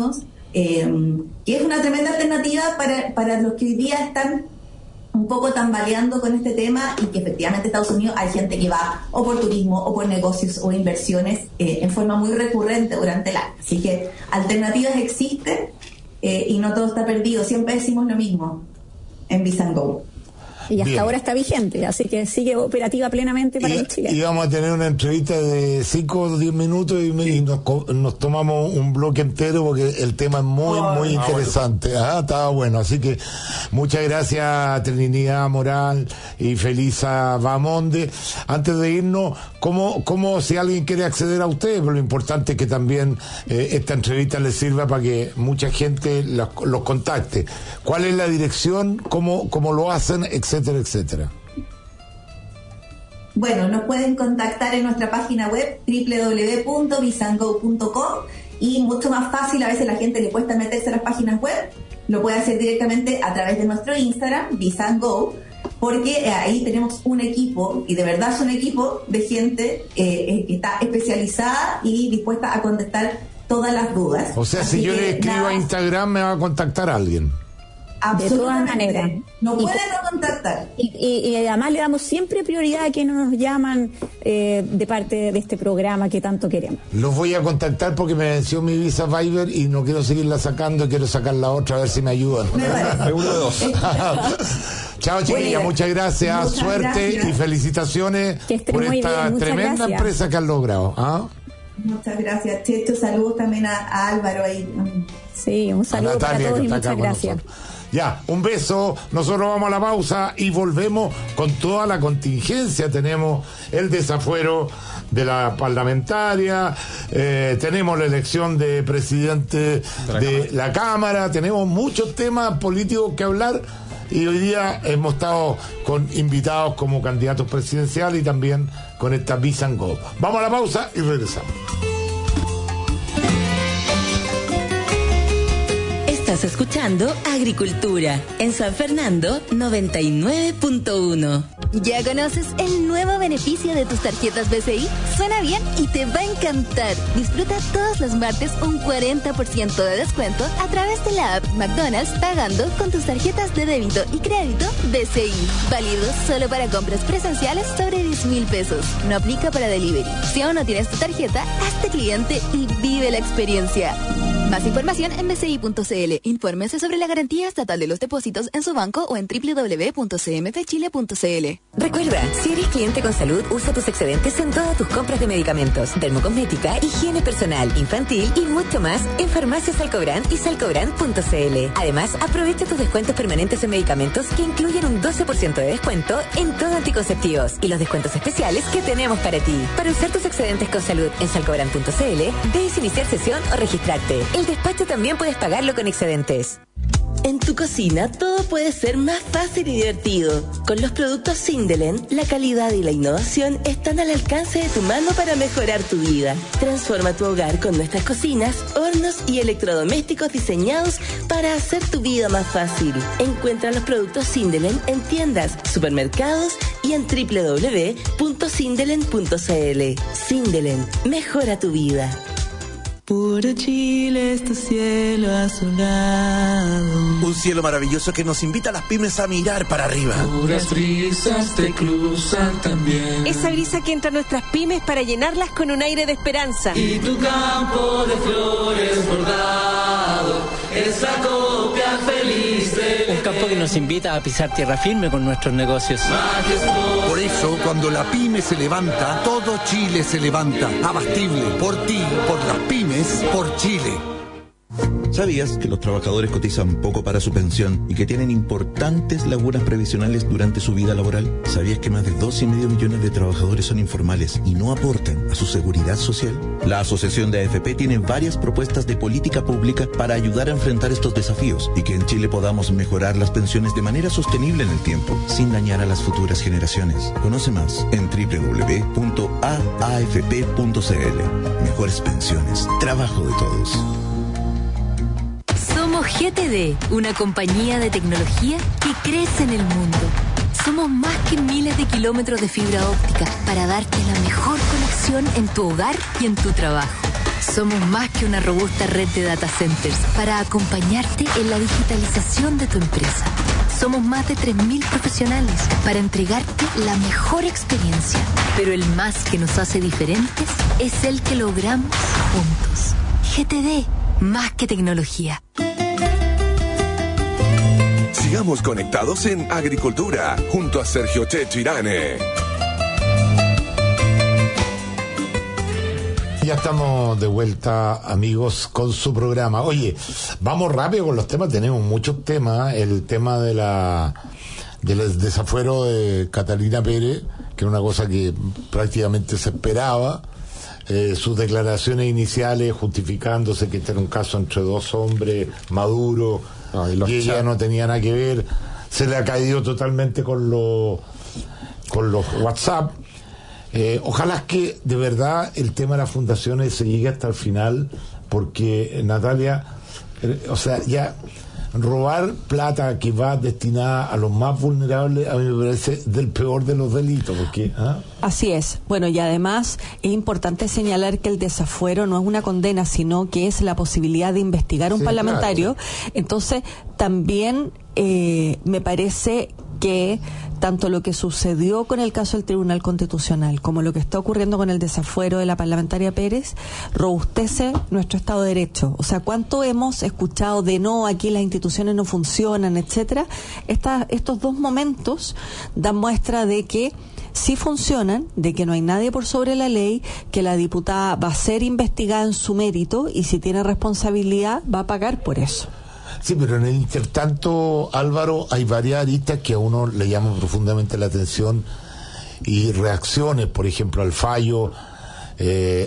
que es una tremenda alternativa para los que hoy día están un poco tambaleando con este tema, y que efectivamente en Estados Unidos hay gente que va o por turismo o por negocios o inversiones en forma muy recurrente durante el año. Así que alternativas existen y no todo está perdido. Siempre decimos lo mismo en Visa Go. Y hasta Bien. ahora está vigente, así que sigue operativa plenamente para los chilenos. Y vamos a tener una entrevista de 5 o 10 minutos y nos tomamos un bloque entero porque el tema es muy interesante. Bueno. Estaba bueno. Así que muchas gracias a Trinidad Moral y Felisa Bamonde. Antes de irnos, ¿cómo si alguien quiere acceder a ustedes? Pero lo importante es que también esta entrevista les sirva para que mucha gente los contacte. ¿Cuál es la dirección? ¿Cómo lo hacen? Etcétera, etcétera. Bueno, nos pueden contactar en nuestra página web www.visango.com, y mucho más fácil, a veces a la gente le cuesta meterse a las páginas web, lo puede hacer directamente a través de nuestro Instagram, Visango, porque ahí tenemos un equipo, y de verdad es un equipo de gente que está especializada y dispuesta a contestar todas las dudas. O sea, si yo le escribo a Instagram, me va a contactar alguien. De todas maneras. No pueden no contactar. Y además le damos siempre prioridad a quienes nos llaman de parte de este programa que tanto queremos. Los voy a contactar porque me venció mi Visa Viber y no quiero seguirla sacando, quiero sacar la otra, a ver si me ayudan. Uno de dos. Chao, chiquilla, muchas gracias, muchas suerte gracias. y felicitaciones por esta bien, tremenda empresa que han logrado. Muchas gracias, Checho. Saludos también a Álvaro ahí. Sí, un saludo Natalia, para todos y que está muchas acá con gracias. nosotros. Ya, un beso. Nosotros vamos a la pausa y volvemos con toda la contingencia. Tenemos el desafuero de la parlamentaria, tenemos la elección de presidente de la Cámara, tenemos muchos temas políticos que hablar, y hoy día hemos estado con invitados como candidatos presidenciales y también con esta Visa Go. Vamos a la pausa y regresamos. Estás escuchando Agricultura en San Fernando 99.1. ¿Ya conoces el nuevo beneficio de tus tarjetas BCI? Suena bien y te va a encantar. Disfruta todos los martes un 40% de descuento a través de la app McDonald's, pagando con tus tarjetas de débito y crédito BCI. Válido solo para compras presenciales sobre 10,000 pesos. No aplica para delivery. Si aún no tienes tu tarjeta, hazte cliente y vive la experiencia. Más información en bci.cl. Infórmese sobre la garantía estatal de los depósitos en su banco o en www.cmfchile.cl. Recuerda, si eres cliente con salud, usa tus excedentes en todas tus compras de medicamentos, dermocosmética, higiene personal, infantil y mucho más en Farmacias Salcobrand y salcobrand.cl. Además, aprovecha tus descuentos permanentes en medicamentos que incluyen un 12% de descuento en todo anticonceptivos y los descuentos especiales que tenemos para ti. Para usar tus excedentes con salud en salcobrand.cl, debes iniciar sesión o registrarte. El despacho también puedes pagarlo con excedentes. En tu cocina todo puede ser más fácil y divertido. Con los productos Sindelen, la calidad y la innovación están al alcance de tu mano para mejorar tu vida. Transforma tu hogar con nuestras cocinas, hornos y electrodomésticos diseñados para hacer tu vida más fácil. Encuentra los productos Sindelen en tiendas, supermercados y en www.sindelen.cl. Sindelen, mejora tu vida. Puro Chile es tu cielo azulado. Un cielo maravilloso que nos invita a las pymes a mirar para arriba. Puras brisas te cruzan también. Esa brisa que entra a nuestras pymes para llenarlas con un aire de esperanza. Y tu campo de flores bordado es la copia feliz de... Un campo que nos invita a pisar tierra firme con nuestros negocios. Por eso, cuando la pyme se levanta, todo Chile se levanta. Abastible, por ti, por las pymes, por Chile. ¿Sabías que los trabajadores cotizan poco para su pensión y que tienen importantes lagunas previsionales durante su vida laboral? ¿Sabías que más de 2,5 millones de trabajadores son informales y no aportan a su seguridad social? La Asociación de AFP tiene varias propuestas de política pública para ayudar a enfrentar estos desafíos y que en Chile podamos mejorar las pensiones de manera sostenible en el tiempo, sin dañar a las futuras generaciones. Conoce más en www.aafp.cl. Mejores pensiones, trabajo de todos. Somos GTD, una compañía de tecnología que crece en el mundo. Somos más que miles de kilómetros de fibra óptica para darte la mejor conexión en tu hogar y en tu trabajo. Somos más que una robusta red de data centers para acompañarte en la digitalización de tu empresa. Somos más de 3.000 profesionales para entregarte la mejor experiencia. Pero el más que nos hace diferentes es el que logramos juntos. GTD, más que tecnología. Sigamos conectados en Agricultura, junto a Sergio Checho Irane. Ya estamos de vuelta, amigos, con su programa. Oye, vamos rápido con los temas, tenemos muchos temas. El tema del desafuero de Catalina Pérez, que era una cosa que prácticamente se esperaba. Sus declaraciones iniciales justificándose que este era un caso entre dos hombres maduros y ella no tenía nada que ver. Se le ha caído totalmente con los WhatsApp. Ojalá que de verdad el tema de las fundaciones se llegue hasta el final, porque Natalia, o sea, ya robar plata que va destinada a los más vulnerables a mí me parece del peor de los delitos, porque Así es. Bueno, y además es importante señalar que el desafuero no es una condena, sino que es la posibilidad de investigar a un parlamentario. Claro. Entonces, también me parece que tanto lo que sucedió con el caso del Tribunal Constitucional como lo que está ocurriendo con el desafuero de la parlamentaria Pérez robustece nuestro Estado de Derecho. O sea, ¿cuánto hemos escuchado de no, aquí las instituciones no funcionan, etcétera? Estos dos momentos dan muestra de que sí funcionan, de que no hay nadie por sobre la ley, que la diputada va a ser investigada en su mérito y si tiene responsabilidad va a pagar por eso. Sí, pero en el intertanto, Álvaro, hay varias aristas que a uno le llaman profundamente la atención y reacciones, por ejemplo, al fallo de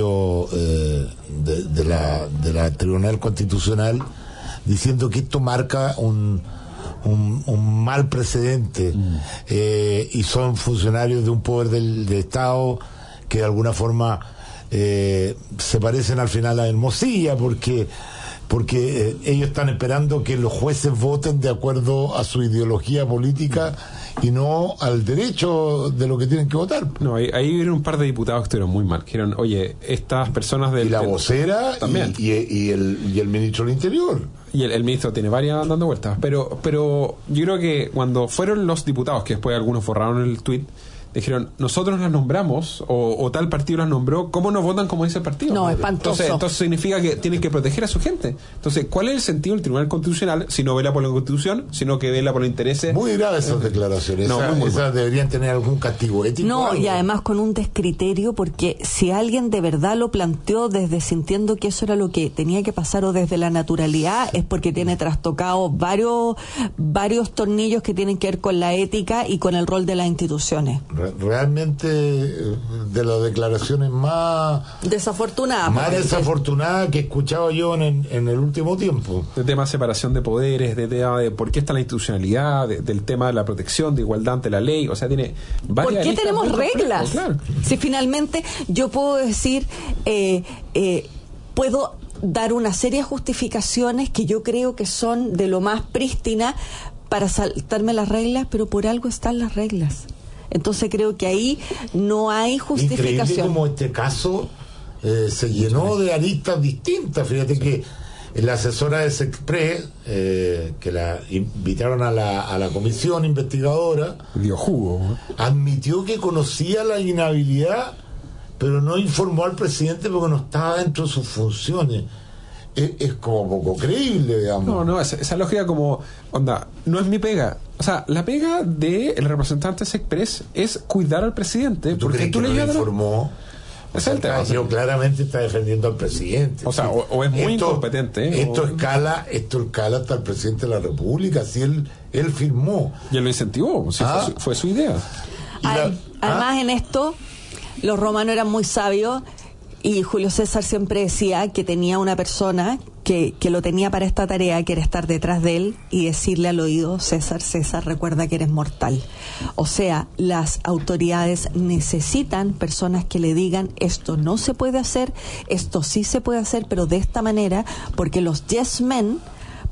la Tribunal Constitucional, diciendo que esto marca un mal precedente y son funcionarios de un poder del Estado que de alguna forma se parecen al final a Hermosilla, porque ellos están esperando que los jueces voten de acuerdo a su ideología política y no al derecho de lo que tienen que votar. No, ahí vieron un par de diputados que estuvieron muy mal. Dijeron, oye, estas personas del... Y la vocera también. Y el ministro del Interior. Y el ministro tiene varias dando vueltas. Pero yo creo que cuando fueron los diputados, que después algunos borraron el tuit, dijeron, nosotros las nombramos o tal partido las nombró, ¿cómo no votan como dice el partido? No, espantoso. Entonces significa que tienen que proteger a su gente. Entonces, ¿cuál es el sentido del Tribunal Constitucional si no vela por la Constitución, sino que vela por los intereses? Muy graves esas declaraciones. Esas deberían tener algún castigo ético. No, y además con un descriterio, porque si alguien de verdad lo planteó desde sintiendo que eso era lo que tenía que pasar o desde la naturalidad, es porque tiene trastocado varios tornillos que tienen que ver con la ética y con el rol de las instituciones. Realmente de las declaraciones más desafortunadas que he escuchado yo en el último tiempo. El tema de separación de poderes, de tema de por qué está la institucionalidad, del tema de la protección, de igualdad ante la ley, o sea, tiene varias. ¿Por qué tenemos reglas? Claro. Si finalmente yo puedo decir, puedo dar una serie de justificaciones que yo creo que son de lo más prístina para saltarme las reglas, pero por algo están las reglas. Entonces creo que ahí no hay justificación. Increíble como este caso se llenó de aristas distintas. Fíjate que la asesora de Sexpress, que la invitaron a la comisión investigadora, dio jugo, admitió que conocía la inhabilidad, pero no informó al presidente porque no estaba dentro de sus funciones. Es como poco creíble, digamos. No, esa lógica como, no es mi pega. O sea, la pega del representante Sexpress es cuidar al presidente. Porque tú le informó. Yo claramente está defendiendo al presidente. O sea, o es muy incompetente. Esto escala hasta el presidente de la República. Si él firmó. Y él lo incentivó. Si fue su idea. Además, en esto, los romanos eran muy sabios. Y Julio César siempre decía que tenía una persona que lo tenía para esta tarea, que era estar detrás de él y decirle al oído, César, recuerda que eres mortal. O sea, las autoridades necesitan personas que le digan, esto no se puede hacer, esto sí se puede hacer, pero de esta manera, porque los yes men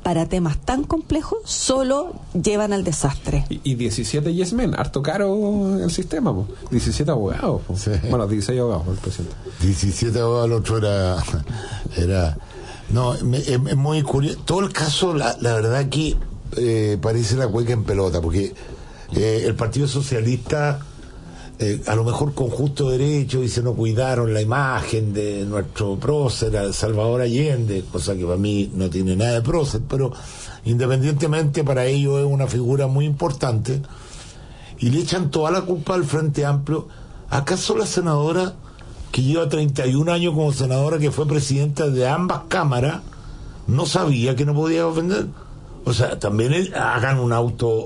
para temas tan complejos solo llevan al desastre. Y 17 yes men, harto caro el sistema, po. 17 abogados, po. Sí. Bueno, 16 abogados, el presidente. 17 abogados, el otro era no, es muy curioso. Todo el caso, la verdad que parece la cueca en pelota, porque el Partido Socialista, a lo mejor con justo derecho, dice, no cuidaron la imagen de nuestro prócer Salvador Allende, cosa que para mí no tiene nada de prócer, pero independientemente para ellos es una figura muy importante, y le echan toda la culpa al Frente Amplio. ¿Acaso la senadora que lleva 31 años como senadora, que fue presidenta de ambas cámaras, no sabía que no podía ofender? O sea, también hagan una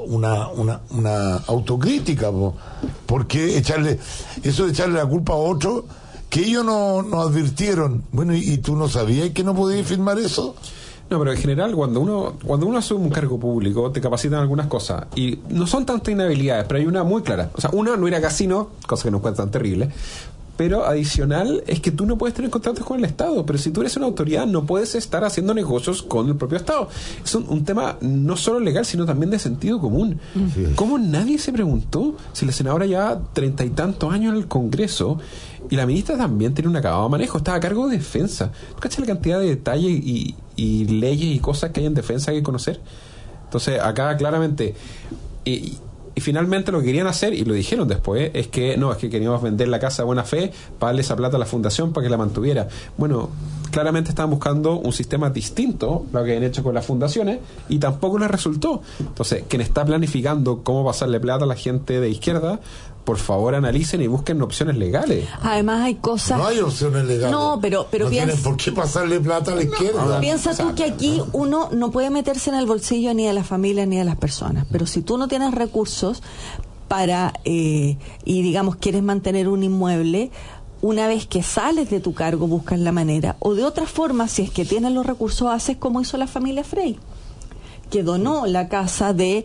autocrítica, ¿por qué echarle la culpa a otro que ellos no advirtieron? Bueno, ¿y tú no sabías que no podías firmar eso? No, pero en general, cuando uno asume un cargo público, te capacitan algunas cosas, y no son tantas inhabilidades, pero hay una muy clara. O sea, una, no ir a casino, cosa que no es tan terrible, pero adicional es que tú no puedes tener contratos con el Estado. Pero si tú eres una autoridad, no puedes estar haciendo negocios con el propio Estado. Es un tema no solo legal, sino también de sentido común. Sí. ¿Cómo nadie se preguntó si la senadora lleva 30 y tantos años en el Congreso y la ministra también tiene un acabado manejo? Estaba a cargo de defensa. ¿Tú cachas la cantidad de detalles y leyes y cosas que hay en defensa que hay que conocer? Entonces, acá claramente... Y finalmente lo que querían hacer, y lo dijeron después, es que queríamos vender la casa de buena fe para darle esa plata a la fundación para que la mantuviera. Bueno, claramente estaban buscando un sistema distinto a lo que habían hecho con las fundaciones, y tampoco les resultó. Entonces, quien está planificando cómo pasarle plata a la gente de izquierda, por favor analicen y busquen opciones legales. Además hay cosas... No hay opciones legales. No, pero no tienen por qué pasarle plata a la izquierda. Piensa tú que aquí uno no puede meterse en el bolsillo ni de la familia ni de las personas, pero si tú no tienes recursos para y digamos quieres mantener un inmueble, una vez que sales de tu cargo buscas la manera, o de otra forma, si es que tienes los recursos, haces como hizo la familia Frey, que donó la casa de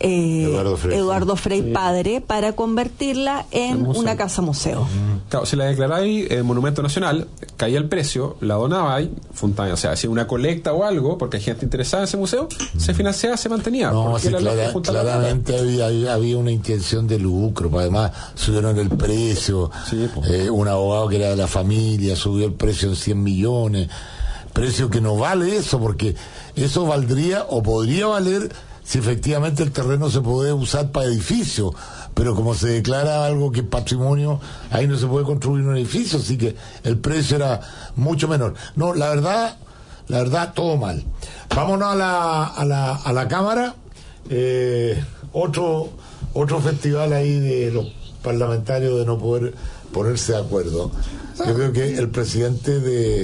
Eduardo Frey padre para convertirla en una casa museo. Claro, si la declaráis monumento nacional, caía el precio, la donabais, o sea, hacía una colecta o algo, porque hay gente interesada en ese museo, se financiaba, se mantenía. No, sí, claramente había una intención de lucro, además subieron el precio, un abogado que era de la familia subió el precio en 100 millones, precio que no vale eso, porque eso valdría o podría valer si efectivamente el terreno se puede usar para edificio, pero como se declara algo que es patrimonio, ahí no se puede construir un edificio, así que el precio era mucho menor. No, la verdad todo mal. Vámonos a la Cámara. Otro festival ahí de los parlamentarios de no poder ponerse de acuerdo. Yo creo que el presidente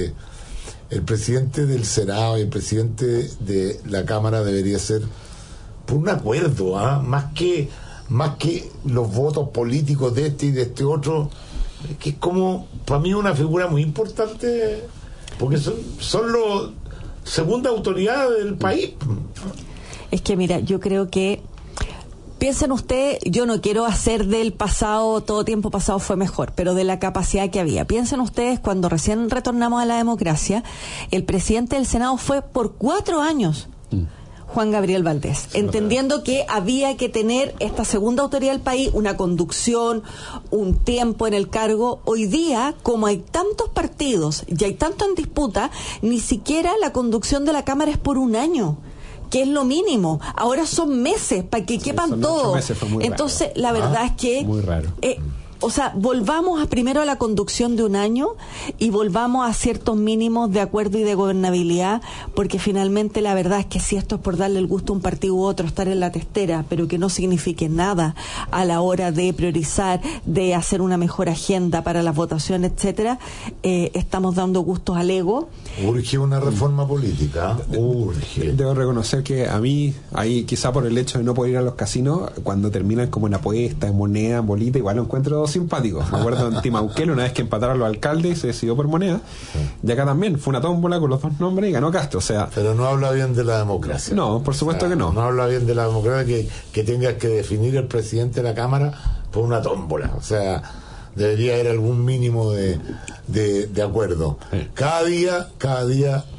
del Senado y el presidente de la Cámara debería ser por un acuerdo, más que los votos políticos de este y de este otro, que es como para mí una figura muy importante, porque son los segunda autoridad del país. Es que mira, yo creo que piensen ustedes, yo no quiero hacer del pasado, todo tiempo pasado fue mejor, pero de la capacidad que había. Piensen ustedes, cuando recién retornamos a la democracia, el presidente del Senado fue por 4 años, Juan Gabriel Valdés, entendiendo que había que tener esta segunda autoridad del país, una conducción, un tiempo en el cargo. Hoy día, como hay tantos partidos y hay tanto en disputa, ni siquiera la conducción de la Cámara es por 1 año, que es lo mínimo. Ahora son meses para que quepan todos. Entonces, la verdad es que... Muy raro. O sea, volvamos primero a la conducción de 1 año y volvamos a ciertos mínimos de acuerdo y de gobernabilidad, porque finalmente la verdad es que si esto es por darle el gusto a un partido u otro, estar en la testera, pero que no signifique nada a la hora de priorizar, de hacer una mejor agenda para las votaciones, etcétera, estamos dando gustos al ego. Urge una reforma política, urge. Debo reconocer que a mí, ahí quizá por el hecho de no poder ir a los casinos, cuando terminan como en apuesta, en moneda, en bolita, igual lo encuentro simpático. Me acuerdo en Timauquel, una vez que empataron los alcaldes y se decidió por moneda, y acá también fue una tómbola con los 2 nombres y ganó Castro. O sea, pero no habla bien de la democracia. No, por supuesto, que no. No habla bien de la democracia que tengas que definir el presidente de la Cámara por una tómbola. O sea, debería haber algún mínimo de acuerdo. Cada día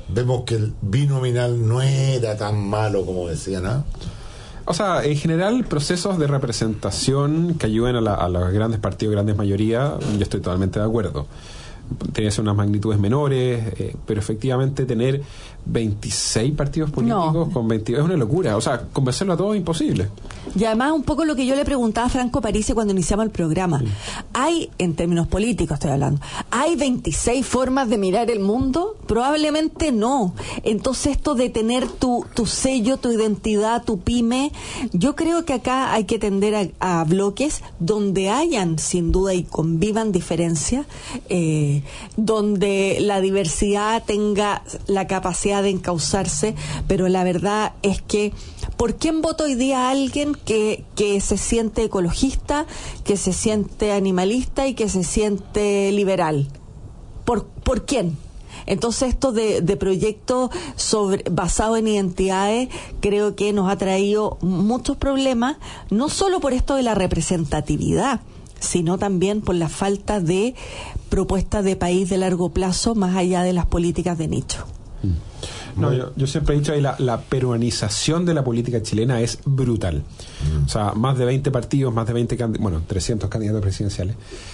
vemos que el binominal no era tan malo como decían, ¿no? O sea, en general, procesos de representación que ayuden a los grandes partidos, grandes mayorías, yo estoy totalmente de acuerdo. Tiene que ser unas magnitudes menores, pero efectivamente tener 26 partidos políticos con 22 es una locura. O sea, convencerlo a todos es imposible. Y además, un poco lo que yo le preguntaba a Franco Parisi cuando iniciamos el programa. ¿Hay, en términos políticos estoy hablando, hay 26 formas de mirar el mundo? Probablemente no. Entonces, esto de tener tu sello, tu identidad, tu pyme, yo creo que acá hay que tender a bloques donde hayan, sin duda, y convivan diferencias, donde la diversidad tenga la capacidad de encauzarse, pero la verdad es que ¿por quién vota hoy día alguien que se siente ecologista, que se siente animalista y que se siente liberal? ¿Por quién? Entonces esto de proyectos basados en identidades creo que nos ha traído muchos problemas, no solo por esto de la representatividad, sino también por la falta de propuestas de país de largo plazo más allá de las políticas de nicho. No, yo siempre he dicho que la peruanización de la política chilena es brutal. O sea, más de 20 partidos, más de 300 candidatos presidenciales.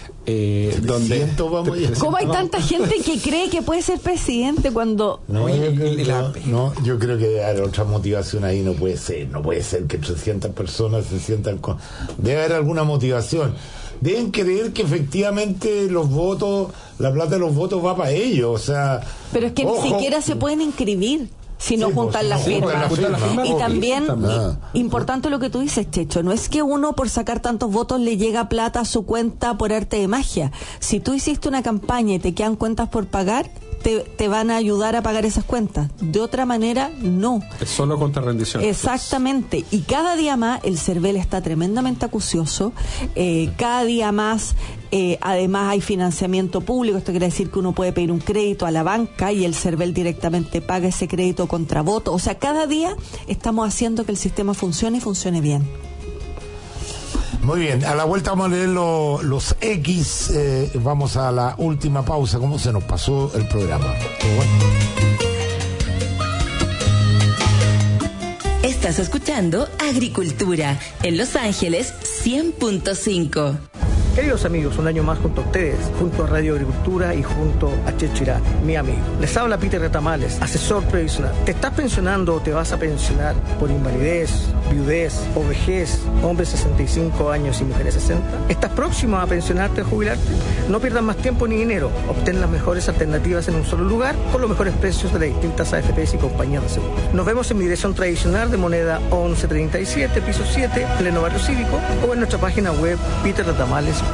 ¿Cómo hay tanta gente que cree que puede ser presidente cuando... Yo creo que debe haber otra motivación ahí. No puede ser que 300 personas se sientan con... Debe haber alguna motivación. Deben creer que efectivamente los votos, la plata de los votos va para ellos, o sea... Pero es que ni siquiera se pueden inscribir si no juntan las firmas. Y también, importante lo que tú dices, Checho, no es que uno por sacar tantos votos le llega plata a su cuenta por arte de magia. Si tú hiciste una campaña y te quedan cuentas por pagar, te van a ayudar a pagar esas cuentas. De otra manera, no. Es solo contra rendición. Exactamente. Y cada día más el CERVEL está tremendamente acucioso. Cada día más, además, hay financiamiento público. Esto quiere decir que uno puede pedir un crédito a la banca y el CERVEL directamente paga ese crédito contra voto. O sea, cada día estamos haciendo que el sistema funcione y funcione bien. Muy bien, a la vuelta vamos a leer los X, vamos a la última pausa. ¿Cómo se nos pasó el programa? Estás escuchando Agricultura en Los Ángeles 100.5. Queridos amigos, un año más junto a ustedes, junto a Radio Agricultura y junto a Checho Irán, mi amigo. Les habla Peter Retamales, asesor previsional. ¿Te estás pensionando o te vas a pensionar por invalidez, viudez o vejez, hombres 65 años y mujeres 60? ¿Estás próximo a pensionarte o jubilarte? No pierdas más tiempo ni dinero. Obtén las mejores alternativas en un solo lugar con los mejores precios de las distintas AFPs y compañías de seguros. Nos vemos en mi dirección tradicional de Moneda 1137, piso 7, pleno barrio cívico, o en nuestra página web peterretamales.cl.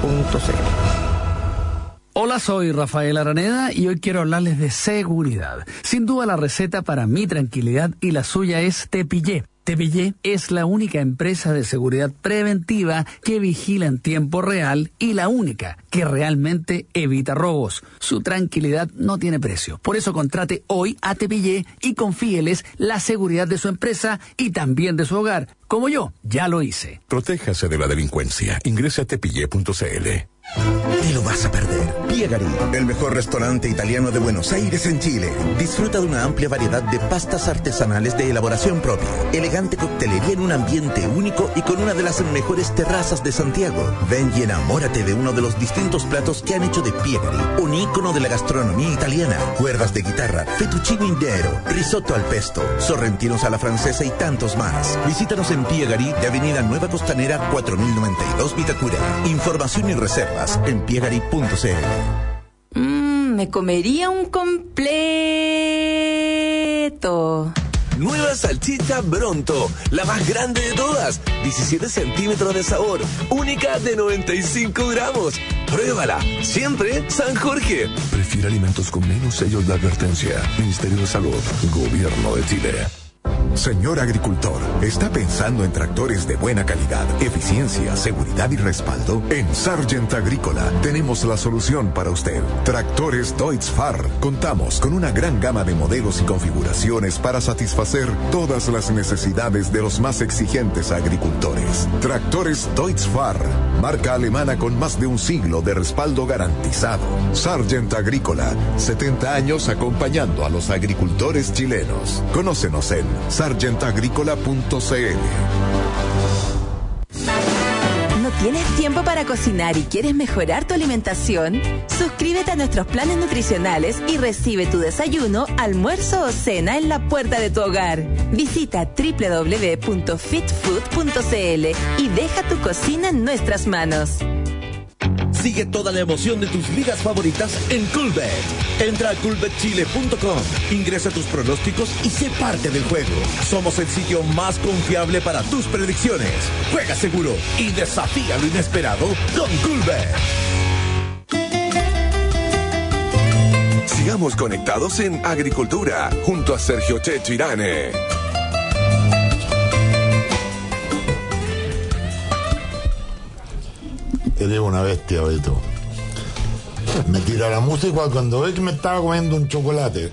Hola, soy Rafael Araneda y hoy quiero hablarles de seguridad. Sin duda la receta para mi tranquilidad y la suya es Tepillé. Tepillé es la única empresa de seguridad preventiva que vigila en tiempo real y la única que realmente evita robos. Su tranquilidad no tiene precio. Por eso contrate hoy a Tepillé y confíeles la seguridad de su empresa y también de su hogar. Como yo, ya lo hice. Protéjase de la delincuencia. Ingrese a tepillé.cl. Te lo vas a perder. Piegari, el mejor restaurante italiano de Buenos Aires en Chile. Disfruta de una amplia variedad de pastas artesanales de elaboración propia, elegante coctelería en un ambiente único y con una de las mejores terrazas de Santiago. Ven y enamórate de uno de los distintos platos que han hecho de Piegari un ícono de la gastronomía italiana. Cuerdas de guitarra, fettuccine intero, risotto al pesto, sorrentinos a la francesa y tantos más. Visítanos en Piegari de Avenida Nueva Costanera 4092 Vitacura. Información y reservas en piegari.cl. Me comería un completo. Nueva salchicha Bronto, la más grande de todas, 17 centímetros de sabor, única de 95 gramos. Pruébala, siempre San Jorge. Prefiere alimentos con menos sellos de advertencia. Ministerio de Salud, Gobierno de Chile. Señor agricultor, ¿está pensando en tractores de buena calidad, eficiencia, seguridad y respaldo? En Sargent Agrícola tenemos la solución para usted. Tractores Deutz-Fahr. Contamos con una gran gama de modelos y configuraciones para satisfacer todas las necesidades de los más exigentes agricultores. Tractores Deutz-Fahr, marca alemana con más de un siglo de respaldo garantizado. Sargent Agrícola, 70 años acompañando a los agricultores chilenos. Conócenos en sargentagricola.cl. ¿No tienes tiempo para cocinar y quieres mejorar tu alimentación? Suscríbete a nuestros planes nutricionales y recibe tu desayuno, almuerzo o cena en la puerta de tu hogar. Visita www.fitfood.cl y deja tu cocina en nuestras manos. Sigue toda la emoción de tus ligas favoritas en Coolbet. Entra a coolbetchile.com, ingresa tus pronósticos y sé parte del juego. Somos el sitio más confiable para tus predicciones. Juega seguro y desafía lo inesperado con Coolbet. Sigamos conectados en Agricultura, junto a Sergio Checho Irane. Eres una bestia, Beto. Me tira la música cuando ve que me estaba comiendo un chocolate.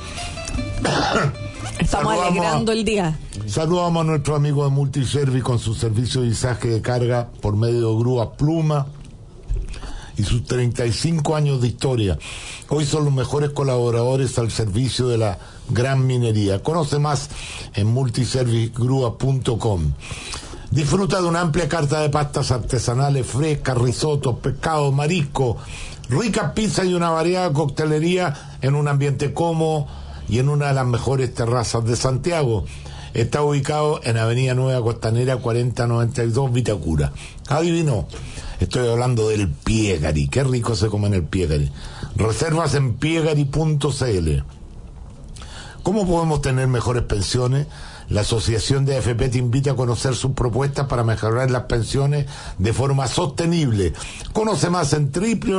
Estamos alegrando el día. Saludamos a nuestro amigo de Multiservice con su servicio de izaje de carga por medio de grúa Pluma y sus 35 años de historia. Hoy son los mejores colaboradores al servicio de la gran minería. Conoce más en multiservicegrúa.com. Disfruta de una amplia carta de pastas artesanales frescas, risotos, pescado, marisco, rica pizza y una variada coctelería en un ambiente cómodo y en una de las mejores terrazas de Santiago. Está ubicado en Avenida Nueva Costanera 4092 Vitacura. Adivinó, estoy hablando del Piegari. Qué rico se come en el Piegari. Reservas en piegari.cl. ¿Cómo podemos tener mejores pensiones? La Asociación de AFP te invita a conocer sus propuestas para mejorar las pensiones de forma sostenible. Conoce más en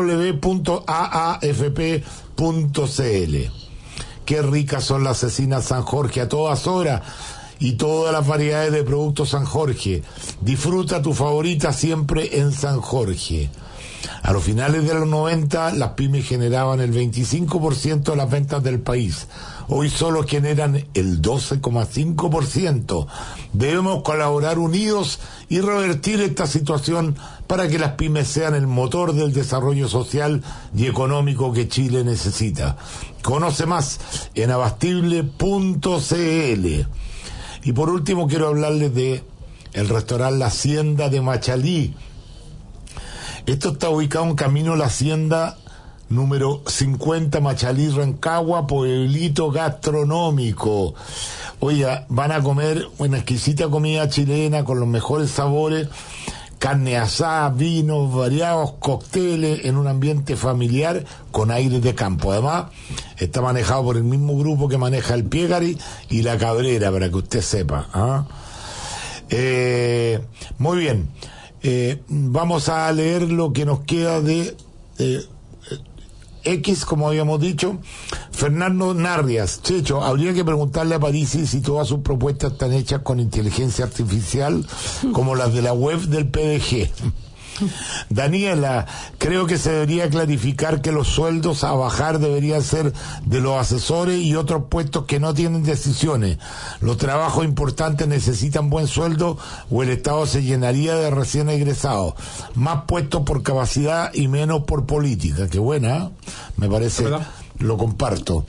www.aafp.cl. Qué ricas son las cecinas San Jorge a todas horas y todas las variedades de productos San Jorge. Disfruta tu favorita siempre en San Jorge. A los finales de los 90, las pymes generaban el 25% de las ventas del país. Hoy solo generan el 12,5%. Debemos colaborar unidos y revertir esta situación para que las pymes sean el motor del desarrollo social y económico que Chile necesita. Conoce más en abastible.cl. Y por último quiero hablarles de el restaurante La Hacienda de Machalí. Esto está ubicado en Camino La Hacienda, número 50, Machalí, Rancagua, pueblito gastronómico. Oiga, van a comer una exquisita comida chilena con los mejores sabores, carne asada, vinos variados, cócteles, en un ambiente familiar con aire de campo. Además, está manejado por el mismo grupo que maneja el Piegari y la Cabrera, para que usted sepa. Muy bien. Vamos a leer lo que nos queda de X, como habíamos dicho. Fernando Narrias: Checho, habría que preguntarle a Parisi si todas sus propuestas están hechas con inteligencia artificial como las de la web del PDG. Daniela: creo que se debería clarificar que los sueldos a bajar deberían ser de los asesores y otros puestos que no tienen decisiones. Los trabajos importantes necesitan buen sueldo o el Estado se llenaría de recién egresados. Más puestos por capacidad y menos por política. Qué buena, ¿eh? Me parece, lo comparto.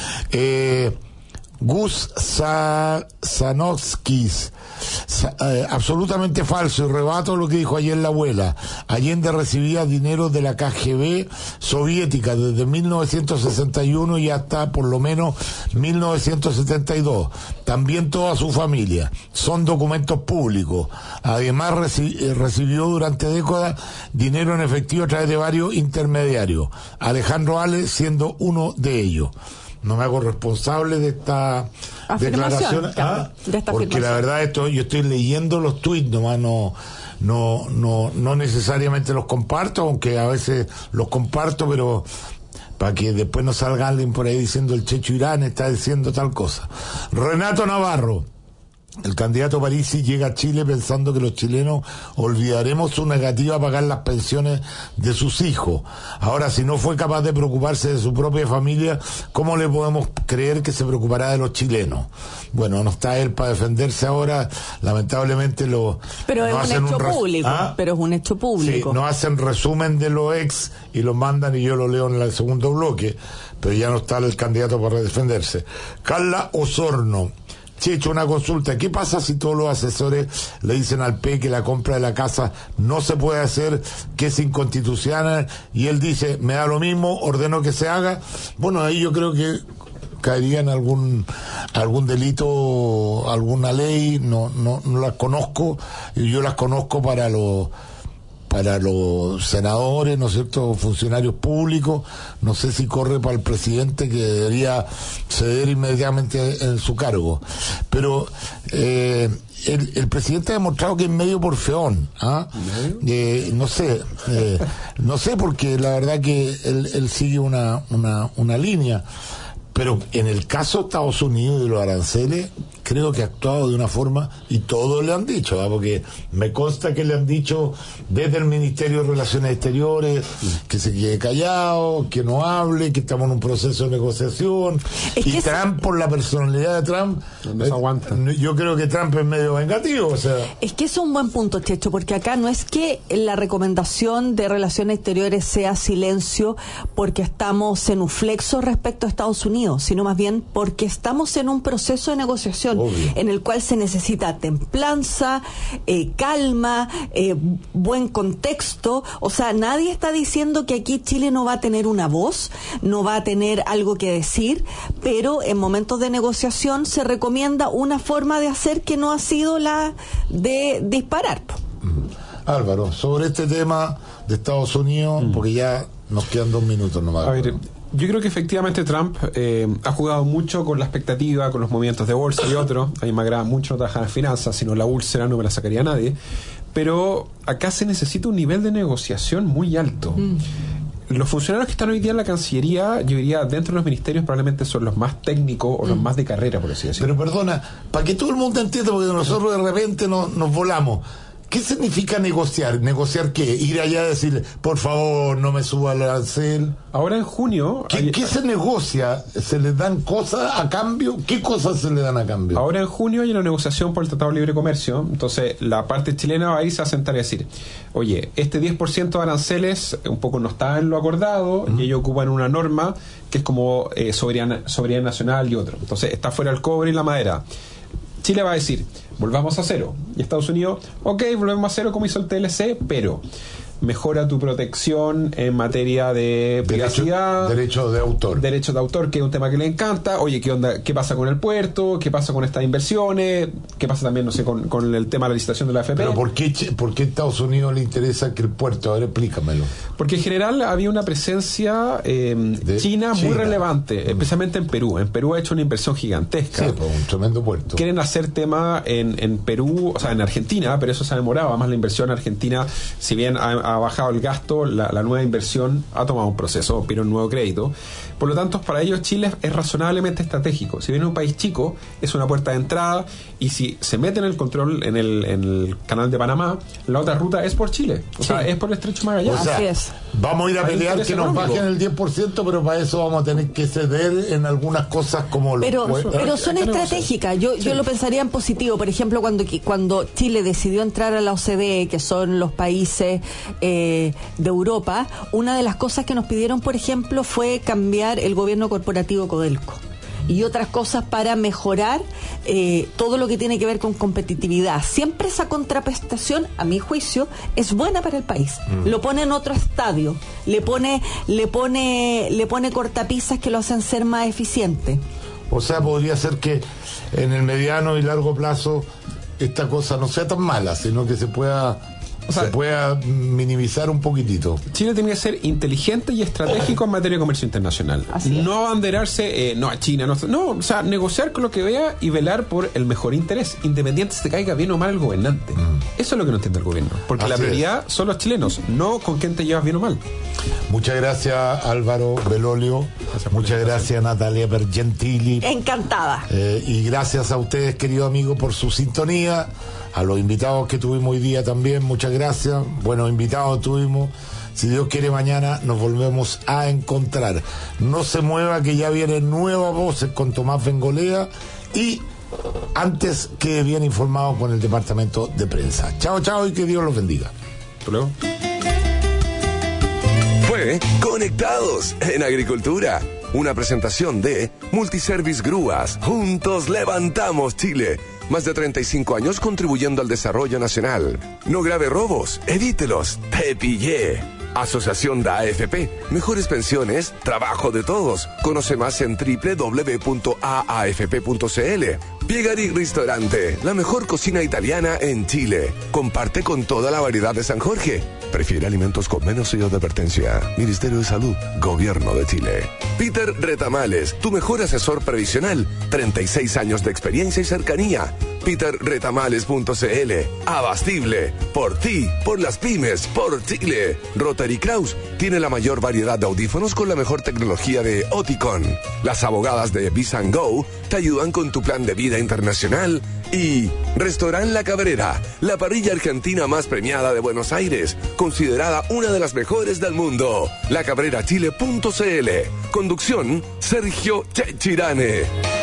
Gus Sanowskis: absolutamente falso, y rebato lo que dijo ayer la abuela. Allende recibía dinero de la KGB soviética desde 1961 y hasta por lo menos 1972. También toda su familia. Son documentos públicos. Además recibió durante décadas dinero en efectivo a través de varios intermediarios. Alejandro Ale siendo uno de ellos. No me hago responsable de esta declaración, porque la verdad yo estoy leyendo los tweets, nomás no necesariamente los comparto, aunque a veces los comparto, para que después no salga alguien por ahí diciendo el Checho Irán está diciendo tal cosa. Renato Navarro, el candidato Parisi, llega a Chile pensando que los chilenos olvidaremos su negativa a pagar las pensiones de sus hijos. Ahora, si no fue capaz de preocuparse de su propia familia, ¿cómo le podemos creer que se preocupará de los chilenos? Bueno, no está él para defenderse ahora, lamentablemente Pero no es un hecho público, pero es un hecho público. Sí, no hacen resumen de los ex y los mandan y yo lo leo en el segundo bloque, pero ya no está el candidato para defenderse. Carla Osorno, Checho, una consulta, ¿qué pasa si todos los asesores le dicen al P que la compra de la casa no se puede hacer, que es inconstitucional, y él dice, me da lo mismo, ordeno que se haga? Bueno, ahí yo creo que caería en algún delito, alguna ley, no las conozco, y yo las conozco para los senadores, ¿no es cierto?, funcionarios públicos. No sé si corre para el presidente, que debería ceder inmediatamente en su cargo. Pero el presidente ha demostrado que es medio porfeón, no sé, porque la verdad que él sigue una línea. Pero en el caso de Estados Unidos y de los aranceles, creo que ha actuado de una forma, y todos le han dicho, porque me consta que le han dicho desde el Ministerio de Relaciones Exteriores que se quede callado, que no hable, que estamos en un proceso de negociación. Y Trump, por la personalidad de Trump, no se aguanta. Yo creo que Trump es medio vengativo, o sea. Es que es un buen punto, Checho, porque acá no es que la recomendación de Relaciones Exteriores sea silencio porque estamos en un flexo respecto a Estados Unidos, sino más bien porque estamos en un proceso de negociación. Obvio. En el cual se necesita templanza, calma, buen contexto. O sea, nadie está diciendo que aquí Chile no va a tener una voz, no va a tener algo que decir, pero en momentos de negociación se recomienda una forma de hacer que no ha sido la de disparar. Álvaro, sobre este tema de Estados Unidos, porque ya nos quedan 2 minutos nomás. A ver, yo creo que efectivamente Trump ha jugado mucho con la expectativa, con los movimientos de bolsa y otros. A mí me agrada mucho no trabajar en finanzas, sino la úlcera no me la sacaría nadie. Pero acá se necesita un nivel de negociación muy alto. Los funcionarios que están hoy día en la Cancillería, yo diría, dentro de los ministerios probablemente son los más técnicos o los más de carrera, por así decirlo. Pero perdona, para que todo el mundo entienda, porque nosotros de repente nos volamos. ¿Qué significa negociar? ¿Negociar qué? Ir allá a decir, por favor, no me suba el arancel. Ahora en junio... ¿Qué se negocia? ¿Se les dan cosas a cambio? ¿Qué cosas se le dan a cambio? Ahora en junio hay una negociación por el Tratado de Libre Comercio. Entonces la parte chilena va a irse a sentar y decir, oye, este 10% de aranceles un poco no está en lo acordado, y ellos ocupan una norma que es como soberanía nacional y otro. Entonces está fuera el cobre y la madera. Chile va a decir, volvamos a cero. Y Estados Unidos, ok, volvemos a cero como hizo el TLC, pero mejora tu protección en materia de privacidad, derechos de autor, que es un tema que le encanta. Oye, ¿qué onda? ¿Qué pasa con el puerto? ¿Qué pasa con estas inversiones? ¿Qué pasa también, no sé, con el tema de la licitación de la AFP? Pero ¿por qué a Estados Unidos le interesa que el puerto? A ver, explícamelo. Porque en general había una presencia China muy relevante, especialmente en Perú. En Perú ha hecho una inversión gigantesca. Sí, pues un tremendo puerto. Quieren hacer tema en Perú, o sea, en Argentina, pero eso se ha demorado. Además, la inversión argentina, si bien ha bajado el gasto, la nueva inversión ha tomado un proceso, pero un nuevo crédito. Por lo tanto, para ellos Chile es razonablemente estratégico. Si bien es un país chico, es una puerta de entrada, y si se meten el control en el canal de Panamá, la otra ruta es por Chile. O sea, es por el Estrecho de Magallanes. O sea, así es. Vamos a ir a pelear que nos bajen el 10%, pero para eso vamos a tener que ceder en algunas cosas como pero son estratégicas. Yo lo pensaría en positivo. Por ejemplo, cuando Chile decidió entrar a la OCDE, que son los países de Europa, una de las cosas que nos pidieron, por ejemplo, fue cambiar el gobierno corporativo Codelco y otras cosas para mejorar todo lo que tiene que ver con competitividad. Siempre esa contraprestación, a mi juicio, es buena para el país. Lo pone en otro estadio, le pone cortapisas que lo hacen ser más eficiente. O sea, podría ser que en el mediano y largo plazo esta cosa no sea tan mala, sino que se pueda se pueda minimizar un poquitito. Chile tiene que ser inteligente y estratégico en materia de comercio internacional. No abanderarse, no a China, o sea, negociar con lo que vea y velar por el mejor interés, independiente si te caiga bien o mal el gobernante. Eso es lo que no entiende el gobierno, porque la prioridad son los chilenos, no con quién te llevas bien o mal. Muchas gracias, Álvaro Belolio. Muchas gracias, Natalia Pergentili. Encantada. Y gracias a ustedes, queridos amigos, por su sintonía. A los invitados que tuvimos hoy día también, muchas gracias. Buenos invitados tuvimos. Si Dios quiere, mañana nos volvemos a encontrar. No se mueva, que ya vienen nuevas voces con Tomás Bengolea y antes que bien informado con el departamento de prensa. Chao, chao y que Dios los bendiga. Hasta luego. Fue Conectados en Agricultura, una presentación de Multiservice Grúas. Juntos levantamos Chile. Más de 35 años contribuyendo al desarrollo nacional. No grave robos, evítelos, te pillé. Asociación de AFP, mejores pensiones, trabajo de todos. Conoce más en www.aafp.cl. Piegari Ristorante, la mejor cocina italiana en Chile. Comparte con toda la variedad de San Jorge. Prefiere alimentos con menos sello de advertencia. Ministerio de Salud, Gobierno de Chile. Peter Retamales, tu mejor asesor previsional. 36 años de experiencia y cercanía. peterretamales.cl. Abastible, por ti, por las pymes, por Chile. Rotary Kraus tiene la mayor variedad de audífonos con la mejor tecnología de Oticon. Las abogadas de Visa & Go te ayudan con tu plan de vida internacional. Y Restaurant La Cabrera, la parrilla argentina más premiada de Buenos Aires, considerada una de las mejores del mundo. lacabrerachile.cl. Conducción, Sergio Chechirane.